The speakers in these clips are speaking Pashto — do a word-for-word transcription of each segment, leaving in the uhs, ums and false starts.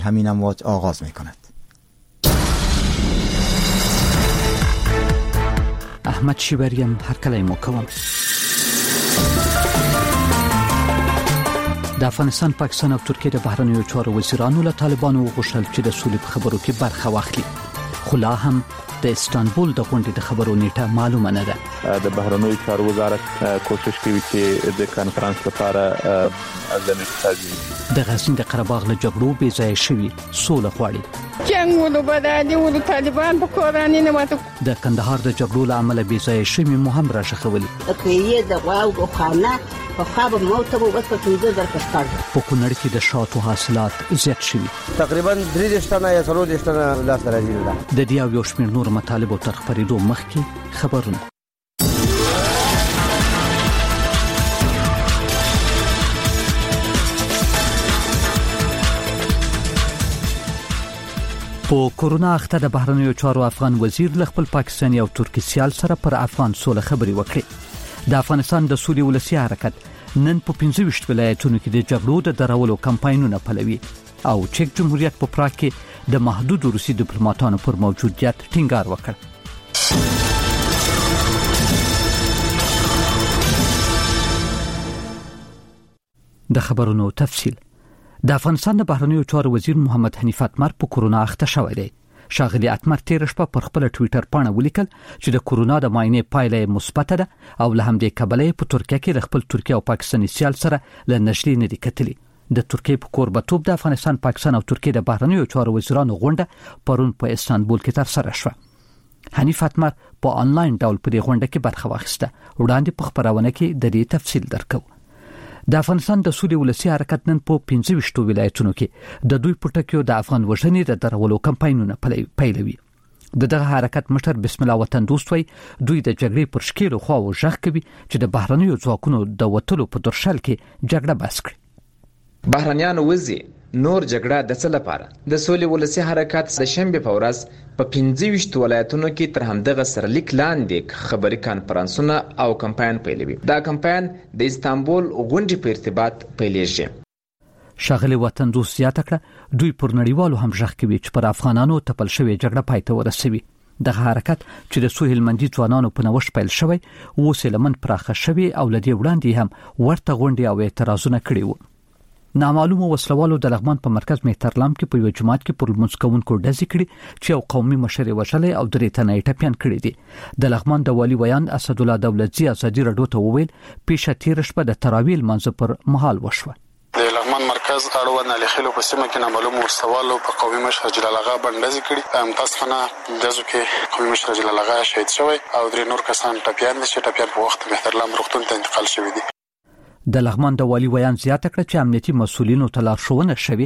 همین امواج آغاز می کند. احمد شیبریم هر کله مو کوم. د افغانستان، پاکستان او ترکیه د بهرنیو چارو وزیرانو له طالبانو وغوښتل چې د سولې په خبرو کې برخه واخلي. خو لا هم د استانبول د غونډې د خبرو نیټه معلومه نه ده. د بهرنیو چارو وزارت کوشش کوي چې د کانفرنس لپاره ځنې تازي د غزنی د قره باغ له جګړو بې ځای شوي سوله غواړي. جنگ ولو بدادي ولو طالبان په قرآني نه ماته. د کندهار د جګړو له امله بې ځای شوي مو هم راښخولي. اکیه د غواو او خانه په خابه موته وو بس په څه در کستار. په کونړ کې د شاتو حاصلات زیات شوي. تقریبا درې شتنه یا څلور شتنه لاس راځي. د دې او یو شمېر نور مطالب تر خبرېدو مخکې خبرونه. په کورونا اخته د بهرنیو چارو افغان وزیر له خپل پاکستاني او ترکی سیال سره پر افغان سوله خبري وکړي. د افغانستان د سولې ولسی حرکت نن په پنځه ویشت ولایتونو کې د جګړو د درولو کمپاینونه پلوي او چک جمهوریت په پراګ کې د محدود روسي ډیپلوماټانو پر موجودیت ټینګار وکړ. د خبرونو تفصیل. د افغانستان د بهرنیو چارو وزیر محمد حنیف اتمر په کورونا اخته شوی دی. شاغلی اتمر تیر شپه پر خپل ټوئیټر پاڼه ولیکل چې د کورونا د معاینې پایله مثبت ده او له همدې کبله په ترکیه کې د خپل ترکیه او پاکستاني سیال سره له نشري نه دي کتلي. د ترکیه په کوربتوب د افغانستان، پاکستان او ترکیه د بهرنیو چارو وزیرانو غونډه پرون په استانبول کې تر سره شوه. حنیف اتمر په آنلاین ډول په دې غونډه کې برخه واخیسته. وړاندې په خبرونه کې د دې تفصیل درکو. د افغانستان د سولې ولسی حرکت نن په پنځه ویشت ولایتونو کې د دوی پټکیو د افغان وژنې د درولو کمپاینونه پیلوي. د دغه حرکت مشر بسم الله وطن دوست وای دوی د جګړې پر شکیلو خوا او ژغ کوي چې د بهرنیو ځواکونو د وټلو په درشل کې جګړه بس کړي. بهرنیانو وزي نور جګړه د څه لپاره؟ د سولې ولسی حرکت د شنبه په ورځ په پنځه ویشت ولایتونو کې تر همدغه سرلیک لاندې خبري کانفرنسونه او کمپاین پیلوي. دا کمپاین د استانبول غونډې په ارتباط پیلېږي. شاغلی وطن دوست زیاته کړه دوی پر نړیوالو هم ژغ کوي چې پر افغانانو تپل شوی جګړه پای ته ورسوي. دغه حرکت چې د سوهیل مندي ځوانانو په نوښت پیل شوی اوس لمن پراخه شوی او لدی وړاندې هم ورته غونډې او اعتراضونه کړي وو. نامعلومه وسلوالو د لغمان په مرکز مهترلام کې په یو جماعت کې پر لمونځ کوونکو ډزې کړي چې یو قومي مشر وژلې او درې تنه یې ټپیان کړي دي. د لغمان د والي ویان اسد الله دولتزی ازادي رادیو ته وویل پیښه تیر شپه د تراویح لمانځه پر مهال وشوه. د لغمان مرکز اړوند الخلو په سیمه کې نامعلومه وسلوالو په قومي مشر جلال آغا بندزي کړي. متاسفانه دزو کې قومي مشر جلال آغا شهید شوی او درې نور کسان ټپیان دي چې ټپیان په وخت مهترلام روغتون ته انتقال شوی دي. د لغمان د والی ویان زیاته کړه چې امنیتي مسولینو ته لارښوونه شوې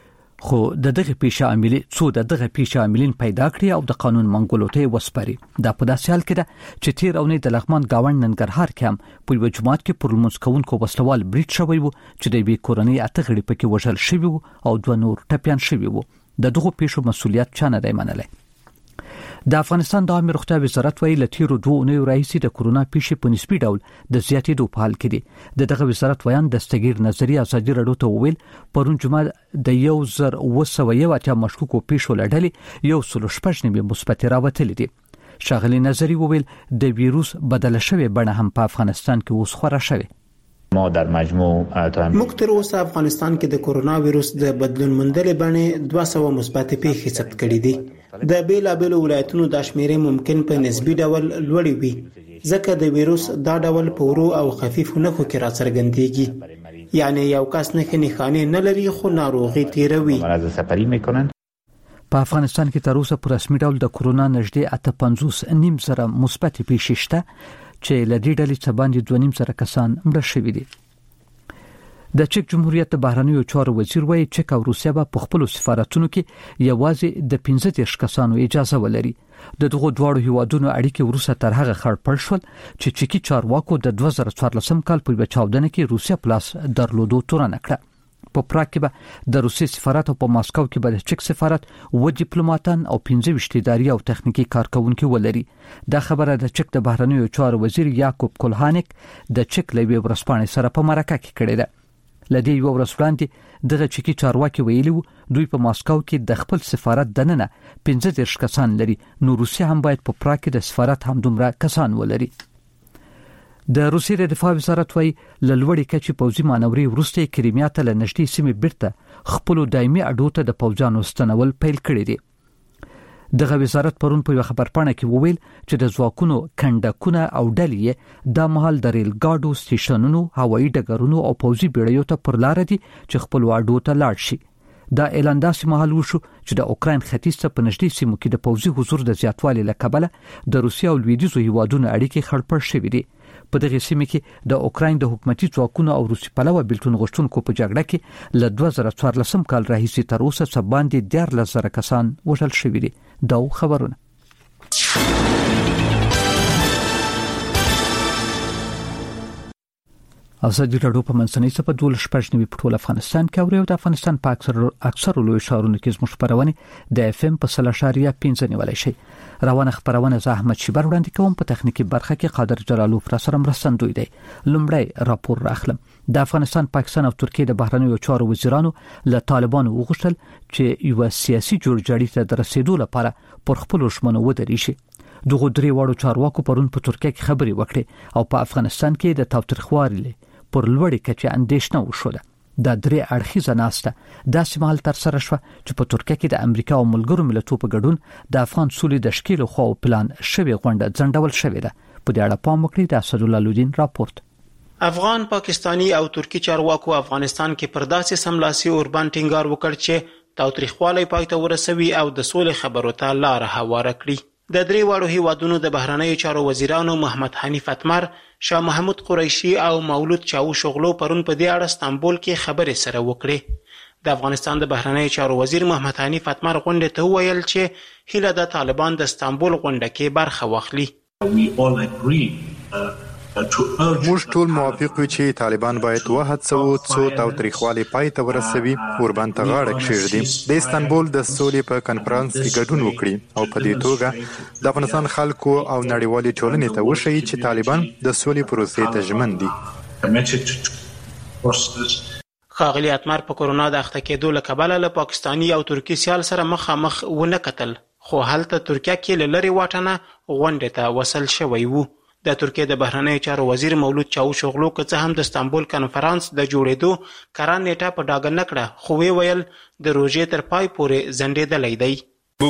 خو د دغه پیښه عاملین څو د دغه پیښه عاملین پیدا کړي او د قانون منګولو ته وسپاري. دا په داسې حال کې ده چې تیر اونۍ د لغمان گاوند ننګرهار کې هم په یو جماعت کې پر لمونځ کوونکو وسلوال بریټ شوی وو چې د یوې کورنۍ اته غړي پکې وژل شوي وو او دوه نور ټپیان شوي وو. د دغه پیښو مسولیت چا نه دی منلی. د افغانستان د عامه روغتیا وزارت ویلي له تیرو دوه اونیو راهیسې د کورونا پیښې په نسبي ډول د زیاتېدو په حال کې دي. د دغه وزارت ویان دستګیر نظری ازادي رادیو ته وویل پرون جمعه د یو زر اوه سوه یو اتیا مشکوکو پیښو له ډلې یو سل شپږ نوي مثبتې راوتلې دي. شاغلی نظری وویل د ویروس بدله شوې بڼه هم په افغانستان کې اوس خوره شوې. ما در مجموع موږ تر اوسه افغانستان کې د کورونا وایروس د بدلون موندلې بڼې دوه سوه مثبت پیښې ثبت کړې دي. د بیلابېلو ولایتونو د شمیرې ممکن په نسبي ډول لوړې وي ځکه د وایروس دا ډول په ورو او خفیفو نښو کې راڅرګندېږي. یعنی یو کس نښې نښانې نه لري خو ناروغي تیروي. په افغانستان کې تر اوسه په رسمي ډول د کورونا نږدې اته پنځوس نیم زره مثبت پیښې شته چې له دې ډلې څخه باندې دوه نیم زره کسان مړه شوي دي. د چک جمهوریت د بهرنیو چارو وزیر وایي چک او روسیه به په خپلو سفارتونو کې یوازې د پنځه دېرش کسانو اجازه ولري. د دغو دواړو هیوادونو اړیکې وروسته تر هغه خړپړ شول چې چکی چارواکو د دوه زره څوارلسم کال په یوه چاودنه کې روسیه په لاس درلودو تورنه کړه. په پراګ کې به د روسیې سفارت او په ماسکو کې به د چک سفارت و ډیپلوماټان او پنځه ویشت اداري او تخنیکی کارکونکي ولري. دا خبره د چک د بهرنیو چارو وزیر یاکوب کولهانیک د چک لوی ورسپانې سره په مرکه کې کړې ده. لدې یو ورځ وړاندې دغه چکی چارواکي ویلي دوی په ماسکو کې د خپل سفارت دننه پنځه دېرش کسان لري، نو روسیا هم باید په پراګ کې د سفارت هم دومره کسان ولري. د روسیې د دفاع وزارت وايي لوړې کچې پوځي مانوري وروسته کریمیا ته له نږدې سیمې بیرته خپل دایمي اډو ته د پوځانو ستنول پیل کړی دی. دغه وزارت پرون په خبرپاڼه کې وویل چې د ځواکونو کندکونه او ډلې د مهال د ریل ګاډو سټیشنونو، هوایي ډګرونو او پوځي بیړیو ته پر لار دي چې خپل واډو ته لاړ شي. دا اعلان داسې مهال وشو چې د اوکراین ختیځ ته په نږدې سیمو کې د پوځي حضور د زیاتوالي له کبله د روسیا او لویدیځو هیوادونو اړیکې خړپړ شوې دي. په دغه سیمه کې د اوکراین د حکومتي ځواکونو او روسي پلوه بلټون غوښتونکو په جګړه کې له دوه زره څوارلسم کال راهیسې تر اوسه څه باندې دیارلس زره کسان وژل شوي دي. دا خبرونه ازادي راډیو په منځنۍ صفحه دولس شپږ نوي په ټول افغانستان کې او د افغانستان په اکثر اکثر لوی ښارونو کې زموږ خبرونه د اف ام په سل اشاریه پنځه نیولای شي. روانه خبرونه زه احمد شیبر وړاندې کوم. په تخنیکی برخه کې قادر جلالوف را سره مرستندوی دی. لومړی راپور راخلم. د افغانستان، پاکستان او ترکیه د بهرنیو چارو وزیرانو له طالبانو وغوښتل چې یو سیاسي جوړجاړي ته د رسیدو لپاره پر خپل ژمنو ودرې شي. دغه درې واړو چارواکو پرون په ترکیه کې خبري وکړې او په افغانستان کې د تاوتریخوالي پر لوړې کچې اندېښنه وشوله. دا درې اړخیزه ناسته داسې مهال تر سره شوه چې په ترکیه کې د امریکا او ملګرو ملتونو په ګډون د افغان سولې د تشکیل خو پلان شوی غونډه ځنډول شوې ده. په دې اړه پام وکړئ. د اسدالله لودین راپورټ. افغان، پاکستانی او ترکی چارواکو افغانستان کې پر داسې سملاسي اوربان ټینګار وکړ چې تاوتریخوالی پای ته ورسوي او د سولې خبرو ته لار هواره کړي. د درې واړو هیوادونو د بهرنیو چارو وزیرانو محمد حنیف اتمر، شاه محمود قریشي او مولود چاوش اوغلو پرون په دې اړه استانبول کې خبرې سره وکړې. د افغانستان د بهرنیو چارو وزیر محمد حنیف اتمر غونډې ته وویل چې هیله د طالبان د استانبول غونډه کې برخه واخلي. موږ ټول موافق یو چې طالبان باید وهڅوي څو تاوتریخوالي پای ته ورسوي، اوربان ته غاړه کېږدي، د استانبول د سولې په کنفرانس کې ګډون وکړي او په دې توګه د افغانستان خلکو او نړیوالې ټولنې ته وښيي چې طالبان د سولې پروسې ته ژمن دي. ښاغلي اتمر په کورونا د اخته کېدو له کبله له پاکستاني او ترکي سیال سره مخامخ ونه کتل، خو هلته ترکیه کې له لرې واټنه غونډې ته وصل شوی وو. د ترکیه د بهرنیو چارو وزیر مولود چاوش اوغلو که څه هم د استانبول کنفرانس د جوړېدو کره نیټه په ډاګه نه کړه، خو وی ویل د روژې تر پای پورې ځنډېدلی دی.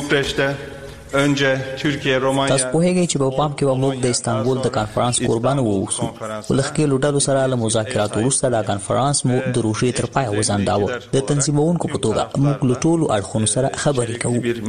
تاسو پوهیږئ چې په پام کې موږ د استانبول د کنفرانس قربان ووسو. ولخکې لوډالو سره له مذاکراتو وروسته دا کنفرانس مو د روژې تر پای وځنډاوه. د تنظیمونکو په توګه موږ له ټولو اړخونو سره خبرې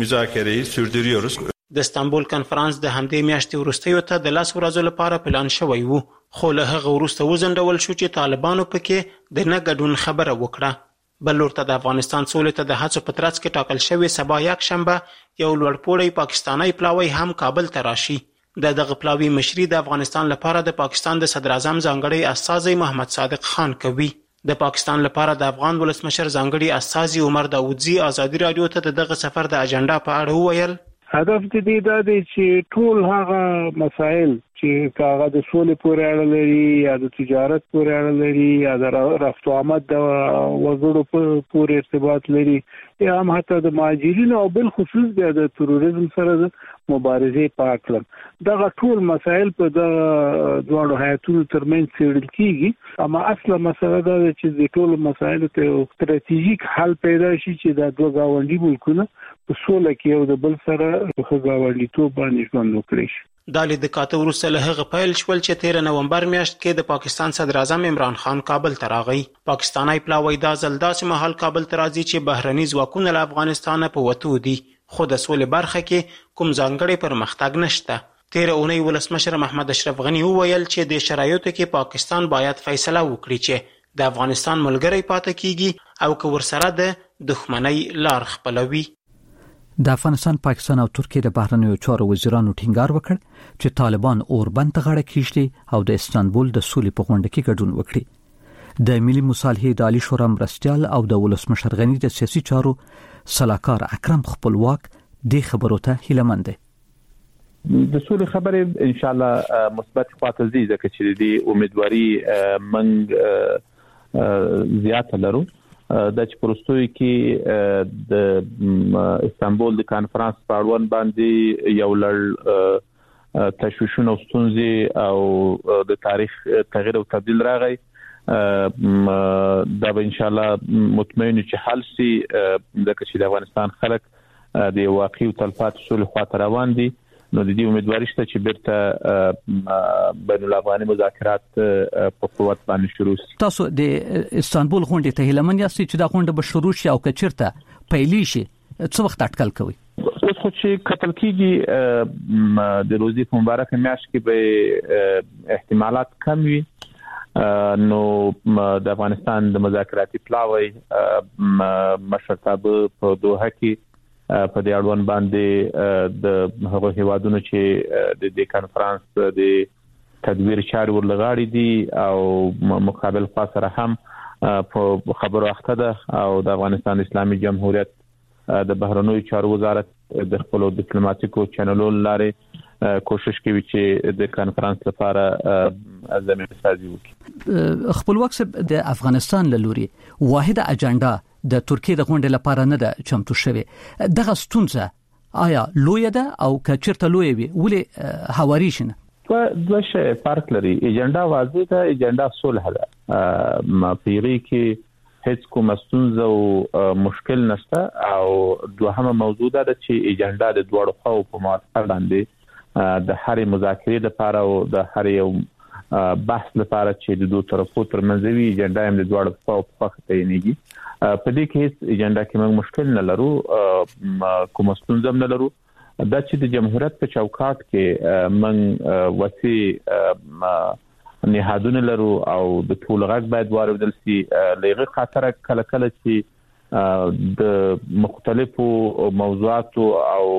کوو. د استانبول کنفرانس د همدې میاشتې وروستیو ته د لس ورځو لپاره پلان شوی وو، خو له هغه وروسته وځنډول شو چې طالبانو پکې د نه ګډون خبره وکړه. بل لور ته د افغانستان سولې ته د هڅو په ترڅ کې ټاکل شوی سبا یک شنبه یو لوړپوړی پاکستانی پلاوی هم کابل ته راشي. د دغه پلاوی مشري د افغانستان لپاره د پاکستان د صدر اعظم ځانګړی استازی محمد صادق خان کوي. د پاکستان لپاره د افغان ولسمشر ځانګړي استازی عمر داودزي ازادي راډیو ته د دغه سفر د اجنډا په اړه وویل. هدف دې دا دی چې ټول هغه مسایل چې کاغه د سولې پورې اړه لري یا د تجارت پورې اړه لري یا د رفت او آمد د وګړو پورې ارتباط لري یا هم حتی د مهاجرینو او بل خصوص د تروریزم سره د مبارزې په اړه دغه ټول مسایل په د دوه هیاتونو ترمنځ څېړل کیږي. اما اصله مسله دا ده چې د ټول مسایلو ته یو ستراتیژیک حل پیدا شي چې د دوه گاونډي ملکونو په سوله کې یو د بل سره په گاونډیتوب باندې ژوند وکړي. دا لید کاته وروسته له هغه پیل شول چې تیر نومبر میاشت کې د پاکستان صدر اعظم عمران خان کابل ته راغی. پاکستاني پلاوی دا ځل داسې مهال کابل ته راځي چې بهرني ځواکونه له افغانستان په وتو دي، خو د سولې برخه کې کوم ځانګړی پرمختګ نشته. تیر اونۍ ولسمشر محمد اشرف غنی وویل چې د شرایطو کې پاکستان باید فیصله وکړي چې د افغانستان ملګری پاتې کیږي او که ورسره د دښمنۍ لار خپلوي. د افغانستان، پاکستان او ترکیه د بهرنیو چارو وزیرانو ټینګار وکړ چې طالبان اوربند ته غاړه کېږدي او د استانبول د سولې په غونډه کې ګډون وکړي. د ملي مصالحې د عالی شورا مرستیال او د ولسمشر غنی د سیاسي چارو سلاکار اکرم خپلواک د خبرو ته هیلمند دي. د سولې خبرې ان شاء الله مثبت خواته زی ځکه چې د امیدواري منګ زیات لرو د چې پروستوي کې د استانبول د کانفرنس په اړوند باندې یو لړ تشویشونه او ستونزې او د تاریخ تغییر او تبديل راغی دا به ان شاء الله مطمئن چې حل شي د کشي د افغانستان خلک د واقعي تلفات سول خاطر روان دي نو د دې امیدواري شته چې بیرته بین الافغاني مذاکرات په قوت باندې شروع شي. تاسو د استانبول غونډې ته هیلمن یاست چې دا غونډه به شروع شي او کچرته پیلې شي څو وخت اټکل کوي؟ اوس خو چې قتل کیږي د روزي په مبارک میاشت کې به احتمالات کم وي نو د افغانستان د مذاکراتي پلاوی مشرتابه په دوحه کې په دې اړوند باندې د هغو هیوادونو چې د دې کانفرنس د تدبیر چاري ورلغاړي دي او مقابل خوا سره هم په خبرو اخته ده او د افغانستان اسلامي جمهوریت د بهرنیو چارو وزارت د خپل ډیپلوماټیکو چینلونو لارې کوشش کوي چې د کانفرنس لپاره زمینه سازي وکړي. خپلواک د افغانستان لوري واحده اجنډا د ترکیه د غونډې لپاره نه ده چمتو شوې دغه ستونزه آیا لوی ده او کچرته لوی وي ولې هواري شنه؟ په دوه شی فرق لري. اجنډا واضح ده، اجنډا صلح ده، ما پیری کې هیڅ کوم ستونزه او مشکل نشته او دوهمه موضوع ده چې اجنډا د دوړو خو په موافقه باندې د هرې مذاکرې لپاره او د هر یو بحث لپاره چې د دوه طرفو ترمنځ وي اجنډا هم د دوړو خو په وخت تعینېږي. په دې کې هیڅ اجنډا کې موږ مشکل نه لرو کوم ستونزه نه لرو. دا چې د جمهوریت په چوکاټ کې موږ وسی نهادونه لرو او د ټول غږ باید واردل شي لغه خاطر کله کله چې د مختلفو موضوعاتو او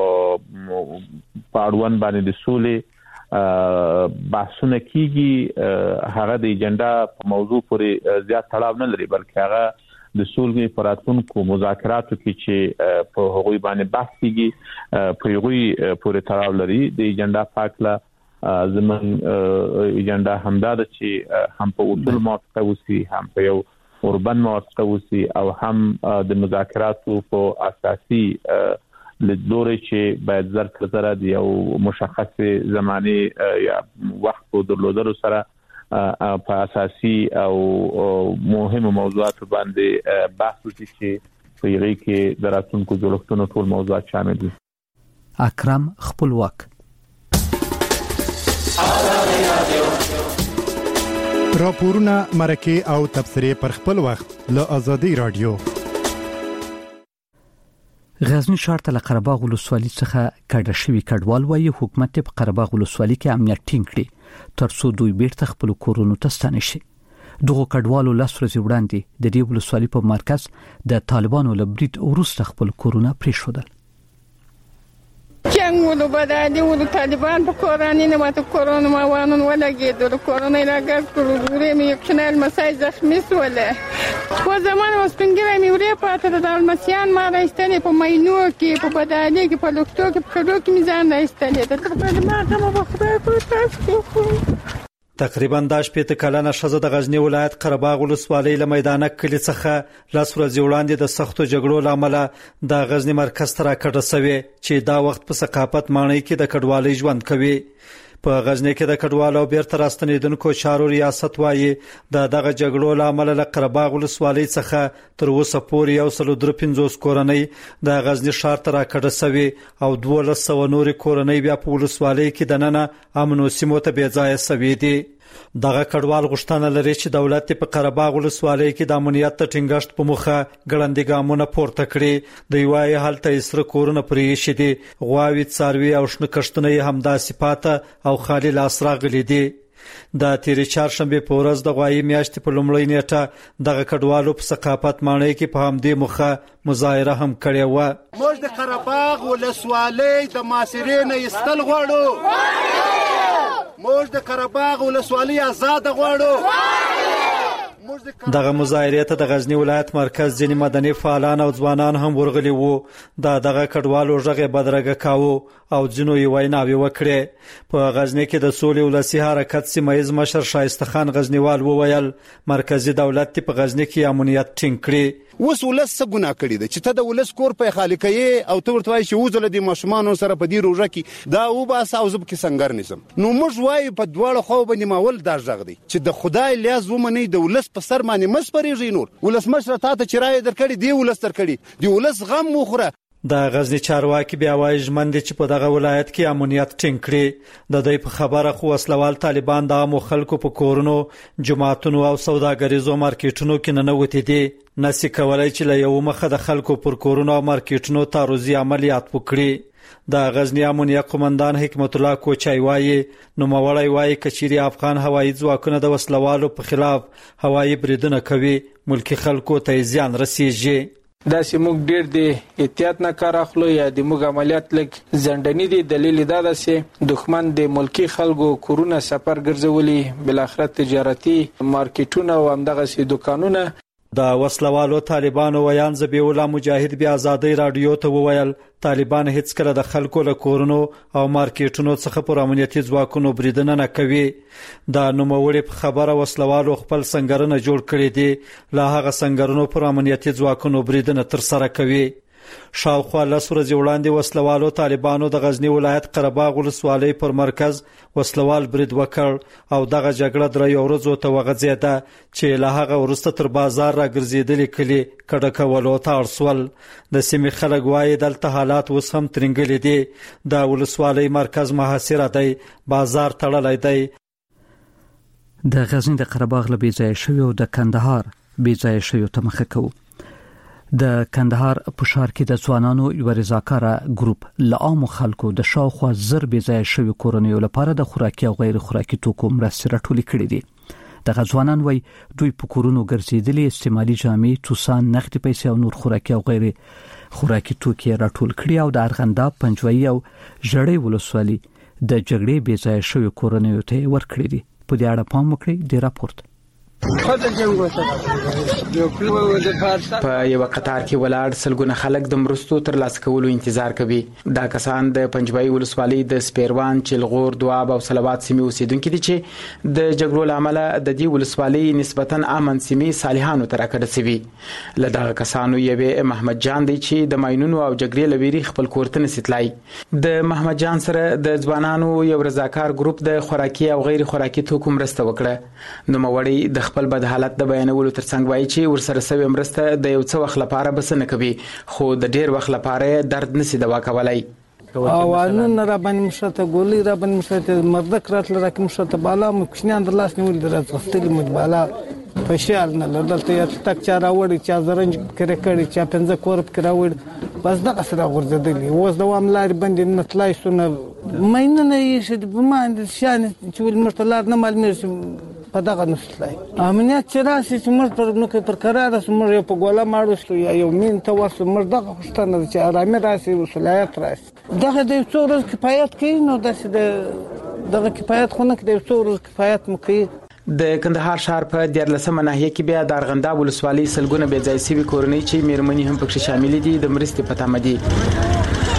پاړون باندې د سولې بحثونه کیږي هغه د اجنډا په موضوع پورې زیات تړاو نه لري بلکې هغه د سولې پراتونکو مذاکراتو کې چې په هغوی باندې بحث کیږي په هغوی پورې تړاو لري. د اجنډا پاکلا زمون اجنډا همدا ده چې هم په اصول موافقه وسی هم په یو اوربن موافقه وسی او هم د مذاکراتو په اساسي لدوري چې باید زر کړه د یو مشخص زماني یا وخت درلودلو سره په اساسي او مهمو موضوعاتو باندې بحث وشي چې په یغي کې دراتونکو جوړښتونو ټول موضوعات شامل دي. اکرم خپلواک راپورونه مرکه او تبصره پر خپل وخت له ازادي رادیو. غزنی ښار ته له قره باغ ولسوالۍ څخه کډه شوی کډوال وایي حکومت په قره باغ ولسوالۍ کې امنیت ټینګ کړي ترڅو دوی بیرته خپل کورونو ته ستانه شي. دغه کډوالو لاس ورځې وړاندې د دې ولسوالۍ په مرکز د طالبانو له برید وروسته خپل کورونه پریښودل. جنگ ولو بدادی ولو طالبان په کورانی نه ماته کرونا ما وانون ولګیدل کرونا راګر کړو ورې مې یک شنل مسای زخمی سوله په زمان اوس پنګره مې ورې پاتې د المسیان ما راستنې په مینو کې په بدادی کې په لوکتو کې په کډو کې میزان راستنې د خپل ما کومه بخره په تاسو تقریبا د شپږ کلنه شزه د غزنی ولایت قره باغ ولسوالۍ له میدان کلی څخه لاس ورځې وړاندې د سختو جګړو لامل د غزنی مرکز تر کډه سوي چې دا وخت په ثقافت معنی کې د کډوالۍ ژوند کوي. په غزنی کې د کډوالو بیرته راستنیدونکو چارو ریاست وایي د دغه جګړو لامل له قره باغ ولسوالۍ څخه تر اوسه پورې یو سل درې پنځوس کورنۍ د غزنی ښار ته راکډه سوي او دوه سوه نور کورنۍ بیا په ولسوالۍ کې د ننه امن او سیمو ته بې ځایه سوي دي. دغه کډوال غوښتنه لري چې دولت په قره باغ ولسوالۍ کې د امنیت ته ټینګښت په مخه ګړندې ګامونه پورته کړي. د یوای حالت اسره کورونه پرې شي دي غواوی څاروي او شنه کښتونه هم د صفاته او خالي لاس راغلي دي. د تیرې چهارشنبه په ورځ د غوایی میاشتې په لومړۍ نیټه دغه کډوالو په ثقافت معنی کې په همدې مخه مظاهره هم کړې و. موږ د قره باغ ولسوالۍ د ماسرین استل غواړو موږ د قره باغ ولسوالۍ آزاد غواړو دغه مظاهرې ته د غزنی ولایت مرکز ځینې مدني فعالان او ځوانان هم ورغلي وو. دا دغه کډوالو ژغه بدرګه کاوه او ځینو یې ویناوي وکړې. په غزنی کې د سولې ولسی حرکت سیمایز مشر شایسته خان غزنیوال وویل مرکزی دولت په غزنی کې امنیت ټینګ کړي. وس ولس څه ګناه کړی دی چې ته د ولس کور په خالقې او ته ورته وایي چې وزله د ماشومان سره په دې روزه کې دا و با ساوزب کې څنګه نظم نو موږ وایو په دواړو خو باندې ماول دا ژغ دی چې د خدای لیاز ومني د ولس په سر باندې مسپریږي. نور ولس مشر ته ته چرای درکړي دی ولس درکړي دی ولس غم وخوره. د غزنی چارواکي بیا وایي ژمن دي چې په دغه ولایت کې امنیت ټینګ کړي. د دوی په خبره خو وسلوال طالبان د عامو خلکو په کورونو، جماعتونو او سوداګریزو مارکیټونو کې ننوتي دي. نسی کولای چې له یو مخه د خلکو پر کورونو او مارکیټونو تعرضي عملیات وکړي. د غزنی امنیه قومندان حکمت الله کوچای وایي نوموړی وایي کچيري افغان هوایي ځواکونه د وسلوالو په خلاف هوایي بریدونه کوي ملکی خلکو ته زیان رسیږي. دا چې موږ ډېر د احتیاط نه کار اخلو یا د موږ عملیات لګ ځنډنی دي. دلیل دا ده چې دښمن د ملکی خلکو کورونه سفر ګرځولي، بل اخر تجارتي مارکیټونه او همدغه سي دکانونه. د وسلوالو طالبانو ویان زبیح الله مجاهد بیا آزادۍ رادیو ته وویل طالبان هیڅ کله د خلکو له کورونو او مارکیټونو څخه پر امنیتي ځواکونو بریدنه نه کوي. د نوموړي په خبره وسلوالو خپل سنگرونه جوړ کړي دي، لا هغه سنگرونو پر امنیتي ځواکونو بریدنه تر سره کوي. شاوخوا لس ورځې وړاندې وسلوالو طالبانو د غزنی ولایت قرهباغ ولسوالۍ پر مرکز وسلوال برید وکړ او دغه جګړه درې ورځو ته وغځېده چې له هغه وروسته تر بازار راګرځېدلي کلي کډه کولو ته اړ شول. د سیمې خلک وایي دلته حالات اوس هم ترنګلي دي. د ولسوالۍ مرکز محاصره دی، بازار تړلی دی. د غزنی د قرهباغ له بېځایه شویو او د کندهار بېځایه شویو ته مخه کوو. د کندهار په ښار کې د ځوانانو یو رضاکاره ګروپ له عامو خلکو د شاوخوا زر بېځایه شویو کورنیو لپاره د خوراکي او غیر خوراکي توکو مرستې راټولې کړې دي. دغه ځوانان وایي دوی په کورونو ګرځېدلي استعمالي جامې، توسان، نقدي پیسې او نور خوراکي او غیر خوراکي توکي راټول کړي او د ارغنداب، پنجوایي او ژړۍ ولسوالۍ د جګړې بېځایه شویو کورنیو ته ورکړي دي. په دې اړه پام وکړئ د راپورټ. په یو قطار کې ولاړ سلګونه خلک د مرستو تر لاسه کولو انتظار کوي. دا کسان د پنجوایي ولسوالۍ د سپیروان، چلغور، دواب او صلوات سیمې اوسیدونکو دي چې د جګړو لامل د دې ولسوالۍ نسبتاً امن سیمې صالحانو ته راکړل شوي. له دغه کسانو یوې محمد جان دی چې د ماینونو او جګړې لویری خپل کور ته نسیتلای. د محمد جان سره د ځوانانو یو رضاکار ګروپ د خوراکي او غیر خوراکي توکو مرسته وکړه. نو موړی د خپل بد حالت د بیانولو ترڅنګ وایي چې ورسره سوي مرسته د یو څه وخت لپاره بس نه کوي، خو د ډیر وخت لپاره درد نسی دوا کولای. اوانون را باندې مشته ګولې را باندې مشته مردک راتل راکم مشته بالا مو کښنان در لاس نیول درځ غفتلی مو بالا فشار نه لدلته یا تک چا راوړي چا زرنج کړه کړي چا پنځه کورپ کراوړي بس دغه سره ورزدلی اوس دوام لاري باندې نتلای سونه مینه نه یې د باندې شان چې ول مرتلار نه معلومه په دغه نسلای امنیت چې راسي چې موږ پر نو کې پر قرار سمور یو په ګوله ماړو یا یو مين ته وسو موږ دغه خوشتنه چې آرامي راسي وسلایت راسي دغه د څو ورځې کفایت کوي نو د دغه کفایت خو نه کوي د څو ورځې کفایت مو کوي. د کندهار ښار په دیارلسمه ناحیه کې بیا د ارغنداب ولسوالۍ سلګونه بېځایه سوي کورنۍ چې میرمنې هم پکې شامل دي د مرستې په تمه دي.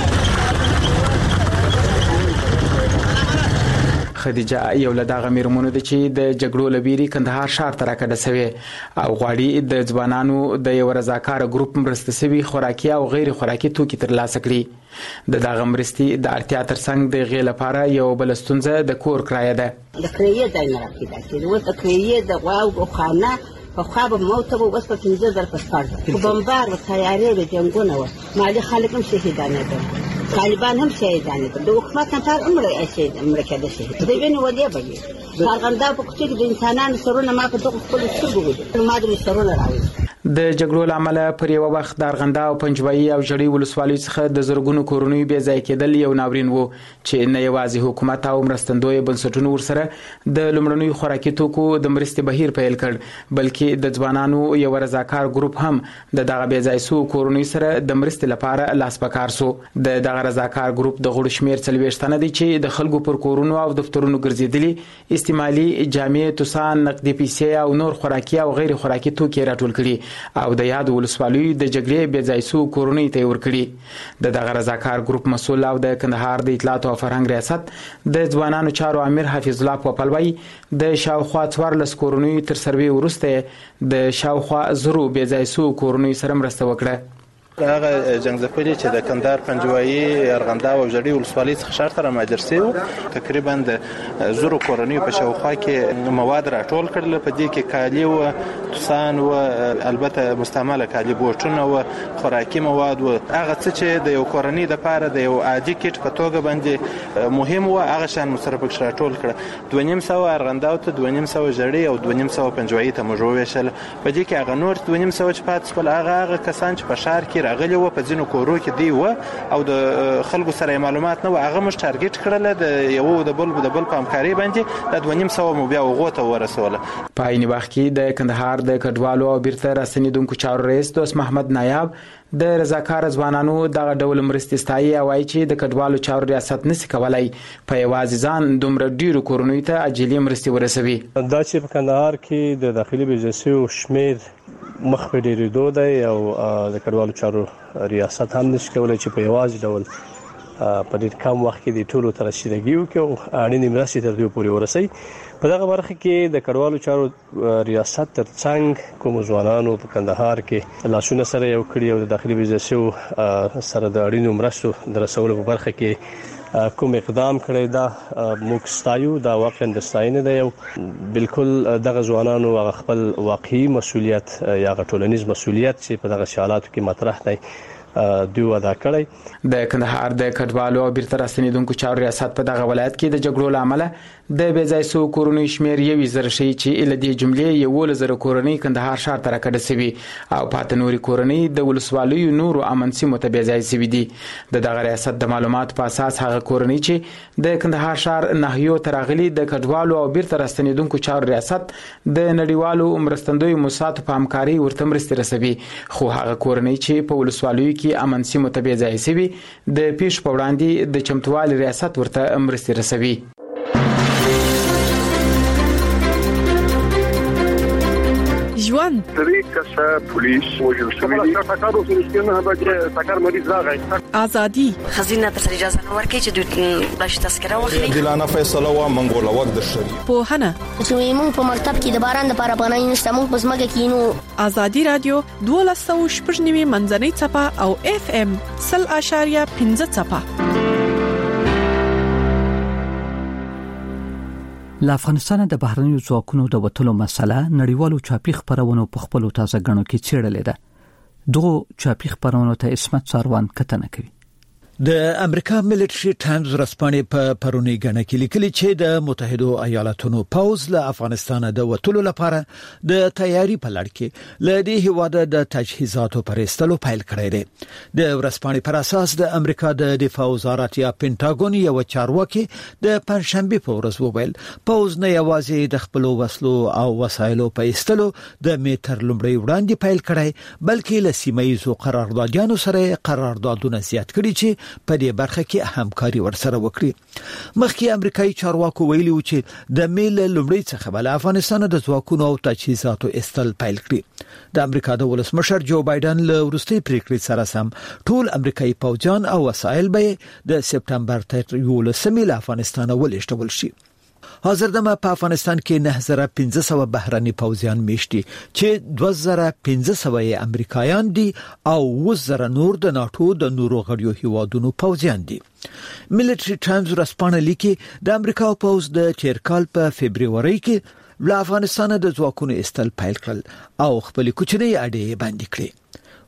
خدیجه یو له دغه میرمنو ده چې د جګړو لبیری کندهار ښار ته راکډه سوي او غواړي د ځوانانو د یو رضاکار ګروپ مرسته سوي خوراکي او غیر خوراکي توکي ترلاسه کړي. د دغه مرستې د اړتیا ترڅنګ د غې لپاره یو بل ستونزه د کور کرایه ده. د کرایې ځای نه راکېده چې اوس د کرایې د غوا او خانه په خواب موته به بس په پنځه زره پسپارد په بمبار و تیارې د جنګونه و مالي خلک هم شهیدانه دي، طالبان هم شهیدانه دي، د حکومت نه تر عمره شهید عمره کېده شهید د وینې ولې بږي ارغنداب په کوڅه کې د انسانانو سرونه ما په دغه خپل سترګو ولیدل ما د سرونه راوړل. د جګړو لامل پر یو وخت د ارغنده او پنجوایي او جړی ولسوالیو څخه د زرګونو کورونو بې ځای کېدل یو ناورین وو چې نه یوازې حکومت او مرستندوی بنسټونو ورسره د لومړنیو خوراکي توکو د مرستې بهیر پیل کړ بلکې د ځوانانو یو رضاکار ګروپ هم د دغه بې ځای سو کورونو سره د مرستې لپاره لاس پکار سو د دغه رضاکار ګروپ د غړو شمیر څلوېښت تنه دي چې د خلکو پر کورونو او دفترونو ګرځېدلي استعمالي جامې توسان نقدي پیسې او نور خوراکي او غیر خوراکي توکي راټول کړي او د یاد ولسوالیو د جګړې بې ځای سو کورونو ته ورکړي د دغه رضاکار ګروپ مسؤل او د کندهار د اطلاعات او فرهنګ ریاست د ځوانانو چارو امیر حفیظ الله پوپلوي د شاوخوا څوارلس کورونو تر سروي ورسته د شاوخوا زرو بې ځای سو کورونو سره مرسته وکړه هغه جنگزپلي چې د کندهار پنجوایي ارغنده او جړی ولسوالۍ څخه ښار ته مهاجر شوي تقریبا د زرو کورنۍ په شاوخوا کې مواد راټول کړل په دې کې کالي او توسان او البته مستعمله کالي بوټونه او خوراکي مواد او هغه څه چې د یو کورنۍ د پاره د یو عادي کټ په توګه باندې مهم و هغه شان مصرف کړ راټول کړ دوه نیم سو ارغنده او دوه نیم سو جړی او دوه نیم سو پنجوایي ته مجوړ په دې کې هغه نور دوه نیم سو چې پات خپل هغه هغه کسان چې په شهر کې راغلي و په ځینو کورو کې دی و او د خلکو سره معلومات نه و هغه مش ټارګټ کړل د یو د بل د بل په همکاري باندې د دوه نیم سو مو بیا وغوته ورسوله په عین وخت کې د کندهار د کډوالو او بیرته راستنیدونکو چارو رئیس دوست محمد نایاب د رضاکار ځوانانو دغه ډول مرستې ستایي او وايي چې د کډوالو چارو ریاست نشي کولای په یوازې ځان دومره ډیرو کورونو ته عاجلي مرستې ورسوي دا چې په کندهار کې د داخلي بزنسو شمیر مخ په ډیرېدو دی او د کډوالو چارو ریاست هم نشي کولای چې په یوازې ډول په ډېر کم وخت کې د ټولو تر رسیدګي وکړي او اړینې مرستې تر دوی پورې ورسوي په دغه برخه کې د کډوالو چارو ریاست ترڅنګ کوم ځوانانو په کندهار کې لاسونه سره یو کړي او د داخلي بزنسو سره د اړینو مرستو د رسولو په برخه کې کوم اقدام کړی دا موږ ستایو دا واقعا د ستاینې دی او بالکل دغه ځوانانو هغه خپل واقعي مسولیت یا ټولنیز مسولیت چې په دغه حالاتو کې مطرح دی دوی ادا کړی د کندهار د کډوالو او بیرته راستنیدونکو چارو ریاست په دغه ولایت کې د جګړو لامل د بې ځای سو کورونو شمیر یو زر شي چې ل دې جملې یو لزر کورونی کندهار ښار ته راکړه سوي او پات نوري کورونی د ولسوالیو نور امن سیمو ته بې ځای سوي دي د دغه ریاست د معلومات په اساس هغه کورونی چې د کندهار ښار نهیو ترغلي د کډوالو او بیرته راستنیدونکو چارو ریاست د نړیوالو مرستندوی موسساتو په همکاري ورته مرستې رسوي خو هغه کورونی چې په ولسوالیو کې امن سیمو ته بې ځای سوي د پیښ په وړاندې د چمتووالي ریاست ورته مرستې رسوي ژوند درې کسه پولیس وژل شوي دي ټاکر اوس نشته نه به ټاکر مریض راغی ازادي خزینه ته اجازه نه ورکړي چې دوی بلش تذکره واخلي دلانه فیصله وا منګول وخت د شری په هنه چې موږ په مکتب کې د باران لپاره پناه نشته موږ په سمګه کې نو ازادي رادیو دولس سوه شپږ نوي منځنۍ چپه او اف ام صفر اشاریه پنځه چپه له افغانستان د بهرنیو ځواکونو د وټلو مسله نړیوالو چاپی خبرونو په خپل تازه غنو کې چیرلې ده دوه چاپی خبرونو ته اسمت ساروان کتنه کوي د امریکا ملټری ټایمز ورځپاڼې په پرونی غنه کې لیکلي چې د متحده ایالاتونو پوز له افغانستان د وټلو لپاره د تیاری په لړ کې له دې هواده د تجهیزاتو پرېستلو پیل کړی دی د ورځپاڼې پر اساس د امریکا د دفاع وزارت یا پینټاګون یو چارواکي د پنځشنبه په ورځ وویل پوز نه یوازې د خپل وسلو او وسایلو په ایستلو د میټر لومړی وړاندې پیل کړی بلکې له سیمایي قراردادونو سره قراردادونه زیات کړي چې په دې برخه کې همکاري ورسره وکړي مخکې امریکایي چارواکو ویلي و چې د میل لومړی څخه بل افغانستان د ځواکونو او تجهیزاتو استل پیل کړي د امریکا د ولسمشر جو بایدن له وروستي پریکړې سره سم ټول امریکایي پوځیان او وسایل به د سپتمبر تر یولسمې له افغانستان ولېږدول شي حاضر دمه په افغانستان کې نه زره پنځه سوه بهرني پوځیان میشتي چې دوه زره پنځه سوه امریکایان دي او اووه زره نور د ناتو د نورو غړیو هیوادونو پوځیان دي ملټری ټایمز ورځپاڼه لیکي د امریکا پوځ د تیر کال په فبرवरी کې له افغانستان د ځواکونو استل پیل کړل او خپل کوچنی اډې باندې کړې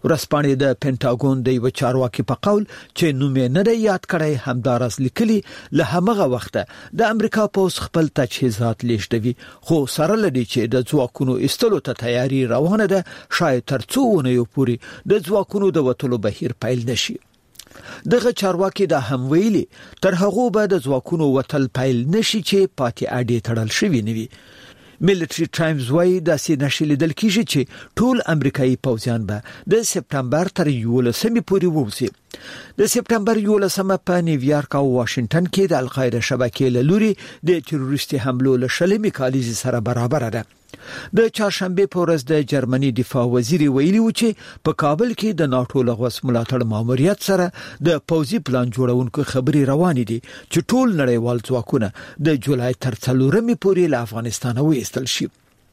ورسپانې د پینټاګون د یو چارواکي په قول چې نوم یې نه دی یاد کړی همدارس لیکلي له همغه وخته د امریکا پوز خپل تجهیزات لیږدوي خو سره لدی چې د ځواکونو استلو ته تیاری روانه ده شاید تر څو ونیو پوري د ځواکونو د وټلو بهیر پیل نشي دغه چارواکي دا هم ویلي تر هغه به د ځواکونو وټل پیل نشي چې پاتې اډې تړل شوی نوي ملټری ټایمز وايي د سیناشل دل کیږي چې ټول امریکایي پوځیان به د سپټمبر تر یولسمې پورې ووځي د سپټمبر یولسمه په نیویارک او واشنگټن کې د القاعده شبکې له لوري د تروریستي حملو له شلمې کالیزي سره برابر ده د چهارشنبه په ورځ د جرمني دفاع وزیر ویلي و چې په کابل کې د ناتو لغوس ملاتړ ماموریت سره د پوځي پلان جوړونکو خبري روانې دي چې ټول نړیوال ځواکونه د جولای تر څلورمې پورې له افغانستان وایستل شي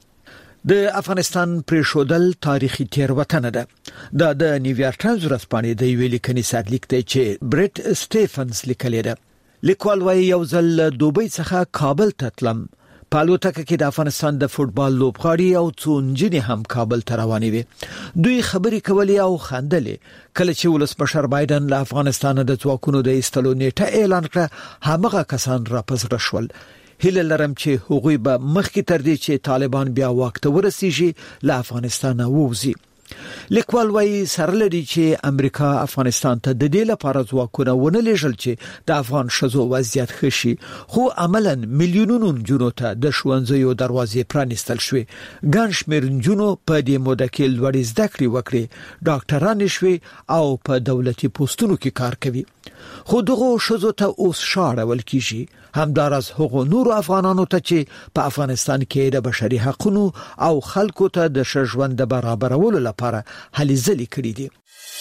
د افغانستان پریښودل تاریخي تیروتنه ده دا د نیویارک ټایمز ورځپاڼې د ویلي کنيسات لیک دی چې برټ سټيفنز لیکلی ده لیکوال وايي یو ځل دوبۍ څخه کابل ته تلم پالوتکه کې د افغانستان د فوتبال لوبغاړي او څونجنې هم کابل ته روانې وي دوی خبرې کولې او خندلې کله چې ولسمشر بایدن له افغانستان د ځواکونو د ایستلو نیټه اعلان کړه همغه کسان راپزړه شول هیله لرم چې هغوی به مخکې تر دې چې طالبان بیا واک ته ورسیږي له افغانستان ووځي لیکوال وايي سره لري چې امریکا افغانستان ته د دې لپاره ځواکونه ونه لېږل چې د افغان شذو وضعیت خشي خو عملاً میلیونونو جنونو ته د ښوونځیو دروازې پرانیستل شوې ګڼ شمېر جنونو په دې موده کې لوړې زده کړې وکړې ډاکټران شوي او په دولتي پوسټونو کې کار کوي خو دغه شذو ته اوس شاړول کیږي همدارس هغو نور افغانانو ته چې په افغانستان کې د بشري حقوقو او خلکو ته د ژوند برابرولو لپاره هلې ځلې کړې دي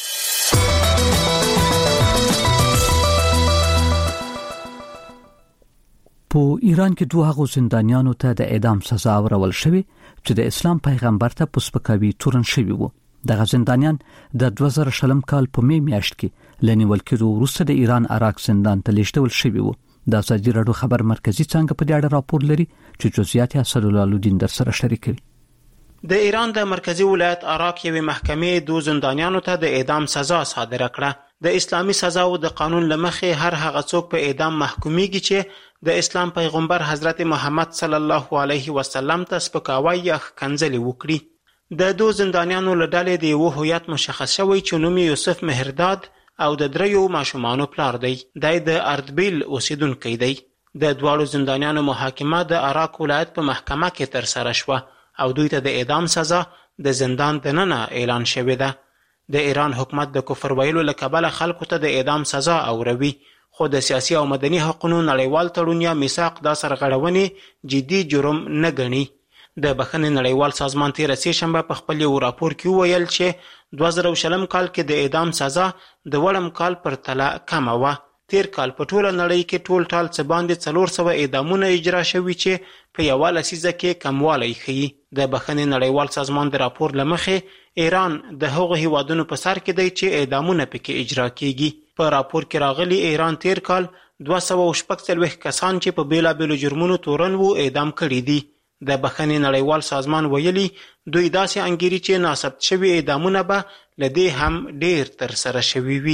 په ایران کې دوه هغو زندانیانو ته د اعدام سزا ورول شوې چې د اسلام پیغمبر ته پسپکاوي تورن شوی وو دغه زندانیان د دوه زره شلم کال په می میاشت کې لنیول کېدو وروسته د ایران عراق زندان ته لیږدول شوی وو د ازادي راډیو خبر مرکزی څنګه په دې اړه راپور لري چې جزئیات یې اسد الله الدین در سره شریکوي د ایران د مرکزی ولایت عراق یوې محکمې دوه زندانیانو ته د اعدام سزا صادره کړه د اسلامي سزاو د قانون لمخې هر هغه څوک په اعدام محکومیږي چې د اسلام پیغمبر حضرت محمد صلی الله علیه وسلم ته سپکاوی یا ښکنځلې وکړي د دوه زندانیانو له ډلې د یو هویت مشخص شوی چې نوم یوسف مهرداد او د دریو ماشومانو پلار دی د د اردبیل اوسیدونکی دی د دواړو زندانیانو محاکمه د عراق ولایت په محکمه کې تر سره شوه او دوی ته د اعدام سزا د زندان دننه اعلان شوې ده د ایران حکومت د کفر ویلو له کبله خلکو ته د اعدام سزا اوروي خو د سیاسي او مدني حقوقو نړیوال تړون یا میثاق دا سرغړونې جدي جرم نه ګڼي د بخښنې نړیوال سازمان تیر سه شنبه په خپل یو راپور کې ویل چې دوه زره شلم کال کې د اعدام سزا د وړم کال پر تله کمه وه تیر کال په ټوله نړۍ کې ټول ټال څه باندې څلور سوه اعدامونه اجرا شوي چې په یوه لسیزه کې کموالی ښیي د بخښنې نړیوال سازمان د راپور له مخې ایران د هغو هیوادونو په سر کې دی چې اعدامونه پکې اجرا کیږي په راپور کې راغلي ایران تیر کال دوه سوه شپږ څلوېښت کسان چې په بیلابیلو جرمونو تورن وو اعدام کړي دي د بخښنې نړیوال سازمان ویلي دوی داسې انګیري چې ناثبت شوي اعدامونه به له دې هم ډیر تر سره شوي وي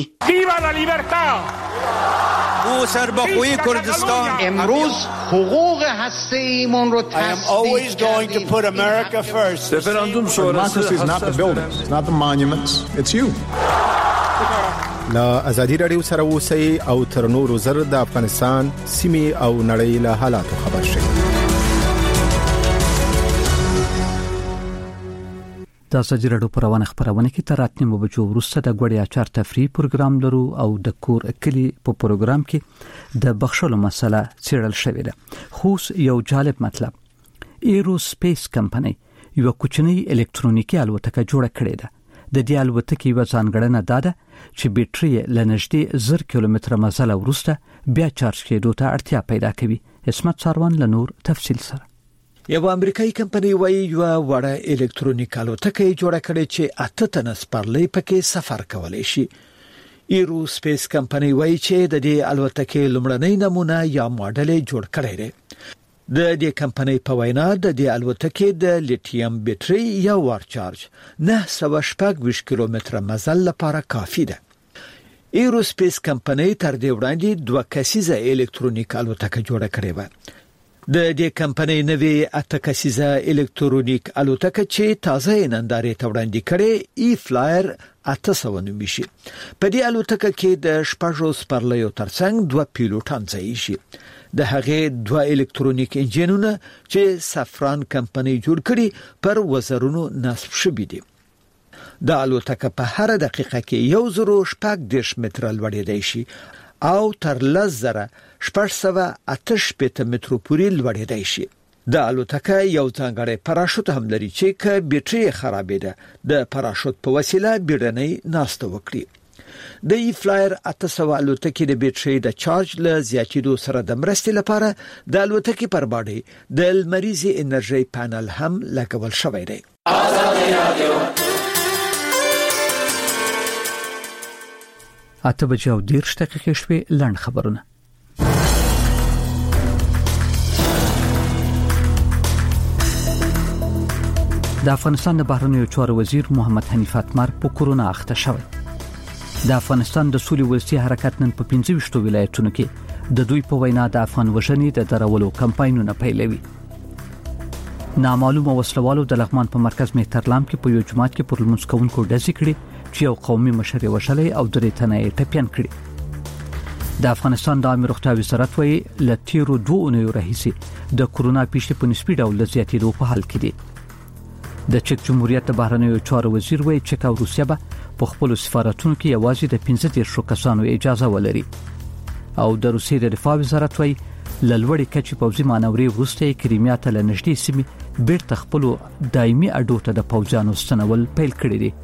او سربخوی کردستان امروز حقوق هسته ایمون رو I am always going to put America first. Referendum sonrası is not the buildings, it's not the monuments, it's you. لا ازادي رادیو سره اوسئ او تر نورو زر د افغانستان سیمې او نړۍ له حالاتو خبر شئ. د ازادي راډیو په روانه خبرونه کې تر اتنیمو بجو وروسته د غوړی اچار تفریح پروګرام لرو او د کور کلی په پروګرام کې د بخښلو مسله څیړل شوې ده خو یو جالب مطلب ایرو سپیس کمپنی یو کوچنی الکترونیکی الوتکه جوړه کړې ده د دې الوتکې یو ځانګړنه ده چې بیټرۍ لنږدې زر کیلومتره مزل وروسته بیا چارج کېدو ته اړتیا پیدا کوي اسمت ساروان له نور تفصیل سره یو امریکایي کمپنی وایي یو وړه الکترونیک الوتکه جوړه کړې چې اته تنه سپرلۍ پکې سفر کولای شي ایرو سپیس کمپنی وایي چې د دې الوتکې لومړنۍ نمونه یا ماډل جوړ کړی دی د دې کمپنۍ په وینا د دې الوتکې د لیتیم بیټرۍ یا وار چارج نه سوه شپږ ویشت کیلومتره مزل لپاره کافي ده. ایروسپیس کمپنۍ تر دې وړاندې دوه کسیزه الکترونیک الوتکه جوړه کړې و. د دې کمپنۍ نوې اته کسیزه الکترونیک الوتکه چې تازه نندارې ته وړاندې کړې ای فلایر اته سوه نومې شي. په دې الوتکه کې د شپږو سپرلیو ترڅنګ دوه پیلوټان ځای شي. د هغې دوه الکترونیک انجینونه چې سفران کمپنۍ جوړ کړي پر وزرونو نصب شوي دي. د الوتکه په هر دقیقه کې یو زرو شپږ دېرش متره لوړېدای شي او تر لس زره شپږ سوه اته شپېته مترو پورې لوړېدای شي. د الوتکه یو ځانګړی پراشوت هم لري چې که بیټرۍ خرابېده د پراشوت په وسیله بیړنۍ ناسته وکړي. د ای فلایر اته سوه الوتکې د بیټرۍ د چارج له زیاتېدو سره د مرستې لپاره د الوتکې پر باډۍ د لمریزې انرژۍ پانل هم لګول شوی دی. اته بجې او دېرش دقیقې شوې. لنډ خبرونه. د افغانستان د بهرنیو چارو وزیر محمد حنیف اتمر په کورونا اخته شوی. د افغانستان د سولې ولسي حرکت نن په پنځه ویشت ولایتونو کې د دوی په وینا د افغان وژنې د درولو کمپاینونه پیلوي. نامعلومه وسلوالو د لغمان په مرکز مهترلام کې په یو جماعت کې پر لمونځ کوونکو ډزې کړې چې یو قومي مشر یې وشلی او درې تنه یې ټپیان کړي. د افغانستان د عامه روغتیا وزارت وايي له تیرو دوه اونیو راهیسې د کورونا پیښې په نسبي ډول د زیاتېدو په حال کې دي. د چک جمهوریت د بهرنیو چارو وزیر وايي چک او روسیه به په خپل سفارتونو کې یوازې د پنځه دېرشو کسانو اجازه ولري او د روسیې د دفاع وزارت وايي له لوړې کچې پوځي مانورې وروسته یې کریمیا ته له نږدې سیمې بیرته خپلو دایمي اډو ته د پوځیانو ستنول پیل کړي دي.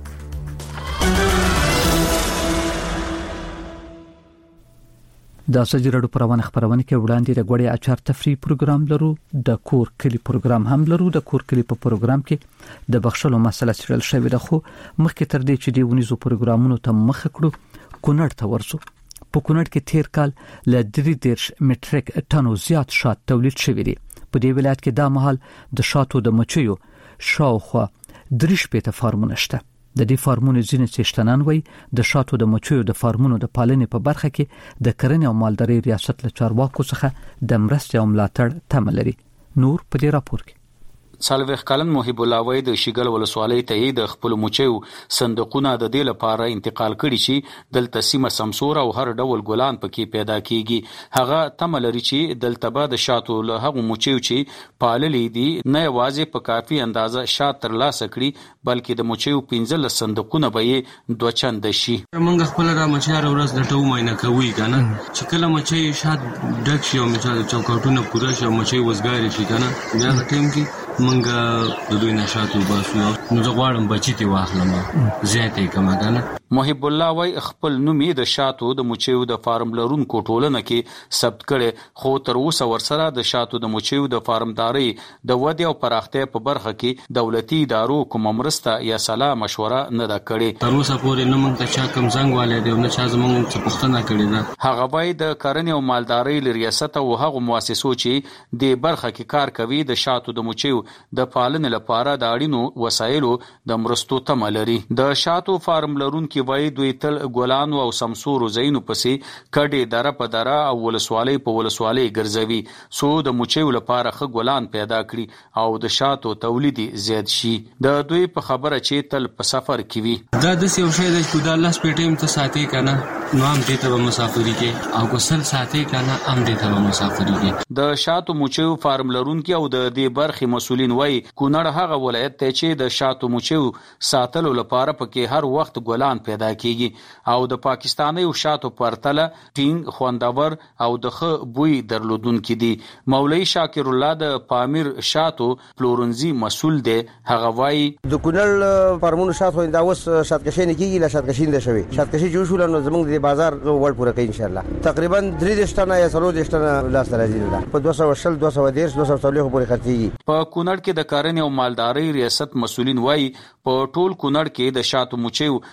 د سجی رډو پروانه خبرونه کې وړاندې د غوړې اچار تفریح پروګرام لرو. د کور کلی پروګرام هم لرو. د کور کلی په پروګرام کې د بخښلو مسله سره شوی ده، خو مخکې تر دې چې دی ونیزو پروګرامونو ته مخ کړو کونړ ته ورسو. په کونړ کې تیر کال ل درې دېرش مټریک ټنو زیات شات تولید شوی دی. په دې ولایت کې دا مهال د شاتو د مچیو شاوخوا درې شپېته فارمونه شته. د دې فارمونو ځینې څښتنان وایي د شاتو د مچیو د فارمونو د پالنې په برخه کې د کرنې او مالدارۍ ریاست له چارواکو څخه د مرستې او ملاتړ تمه لري. نور په دې راپور کې څلوېښت کلن محب الله وای د شیګل ولسوالۍ ته د خپل مچیو صندوقونه د دې لپاره انتقال کړي چې دلته سیمه سمسور او هر ډول ګلان پکې پیدا کیږي. هغه تمه لري چې دلته به د شاتو له هغو مچیو چې پاللې دي نه یوازې په کافي اندازه شات ترلاسه کړي بلکې د مچیو پنځلس صندوقونه به یې دوه چنده شي. موږ خپل را مچیار ورځ د ټو ماینه کوي کنه چې کله مچي شات ډک شي او مثال چوکاټونه پوره شي او مچي وزګاری شي کنه بیا د ټیم کې منګه د دوی نشاتو باسو نو زه غواړم بچی ته واخلم زیاتې کما کنه. محب الله وای خپل نوم د شاتو د مچیو د فارم لرونکو ټولنه کې ثبت کړي خو تر اوسه ورسره د شاتو د مچیو د فارمداري د ودی او پراختیا په برخه کې دولتي ادارو کوم مرسته یا صلاح مشوره نه دا کړي. تر اوسه پورې نه موږ ته چا کوم څنګه والي دی نه چا زموږ څه پوښتنه کړې ده. هغه وای د کرنې او مالدارۍ ریاست او هغه مؤسسو چې د برخه کې کار کوي د شاتو د مچیو د پالنې لپاره د اړینو وسایلو د مرستو تمه لري. د شاتو فارم لرونکو وای دوی تل ګلانو او سمسورو زینو پسې کډې دره په دره او ولسوالۍ په ولسوالۍ ګرځوي سو د مچیو لپاره خ ګلان پیدا کړي او د شاتو تولید زیات شي. د دوی په خبره چې تل په سفر کې وي دا د یو شی د خدای الله سپېټیم ته ساتي کنه نو هم دې ته مسافری کې او کوسل ساتي کنه هم دې ته مسافری کې. د شاتو مچیو فارم لرونکو او د دې برخې مسولین وای کونړ هغه ولایت ته چې د شاتو مچیو ساتلو لپاره پکې هر وخت ګلان پیدا کیږي او د پاکستاني او شاتو پرتله ټینګ خوندور او د خ بوی درلودونکو دي. مولوی شاکر الله د پامیر شاتو پلورنزي مسول دی. هغه وای د کونړ فارمونو شاتو دا اوس شاتکشي نه کیږي لا شاتکشي نه شوي شاتکشي جوړ شول نو زموږ د بازار ور پوره کوي ان شاء الله تقریبا درې ټنه یا څلور ټنه لاس راځي په دوه سوه شل دوه سوه دېرش دوه سوه څلور پورې خرڅيږي. په کونړ کې د کرنې او مالدارۍ ریاست مسولین وای په ټول کونړ کې د شاتو مچیو درې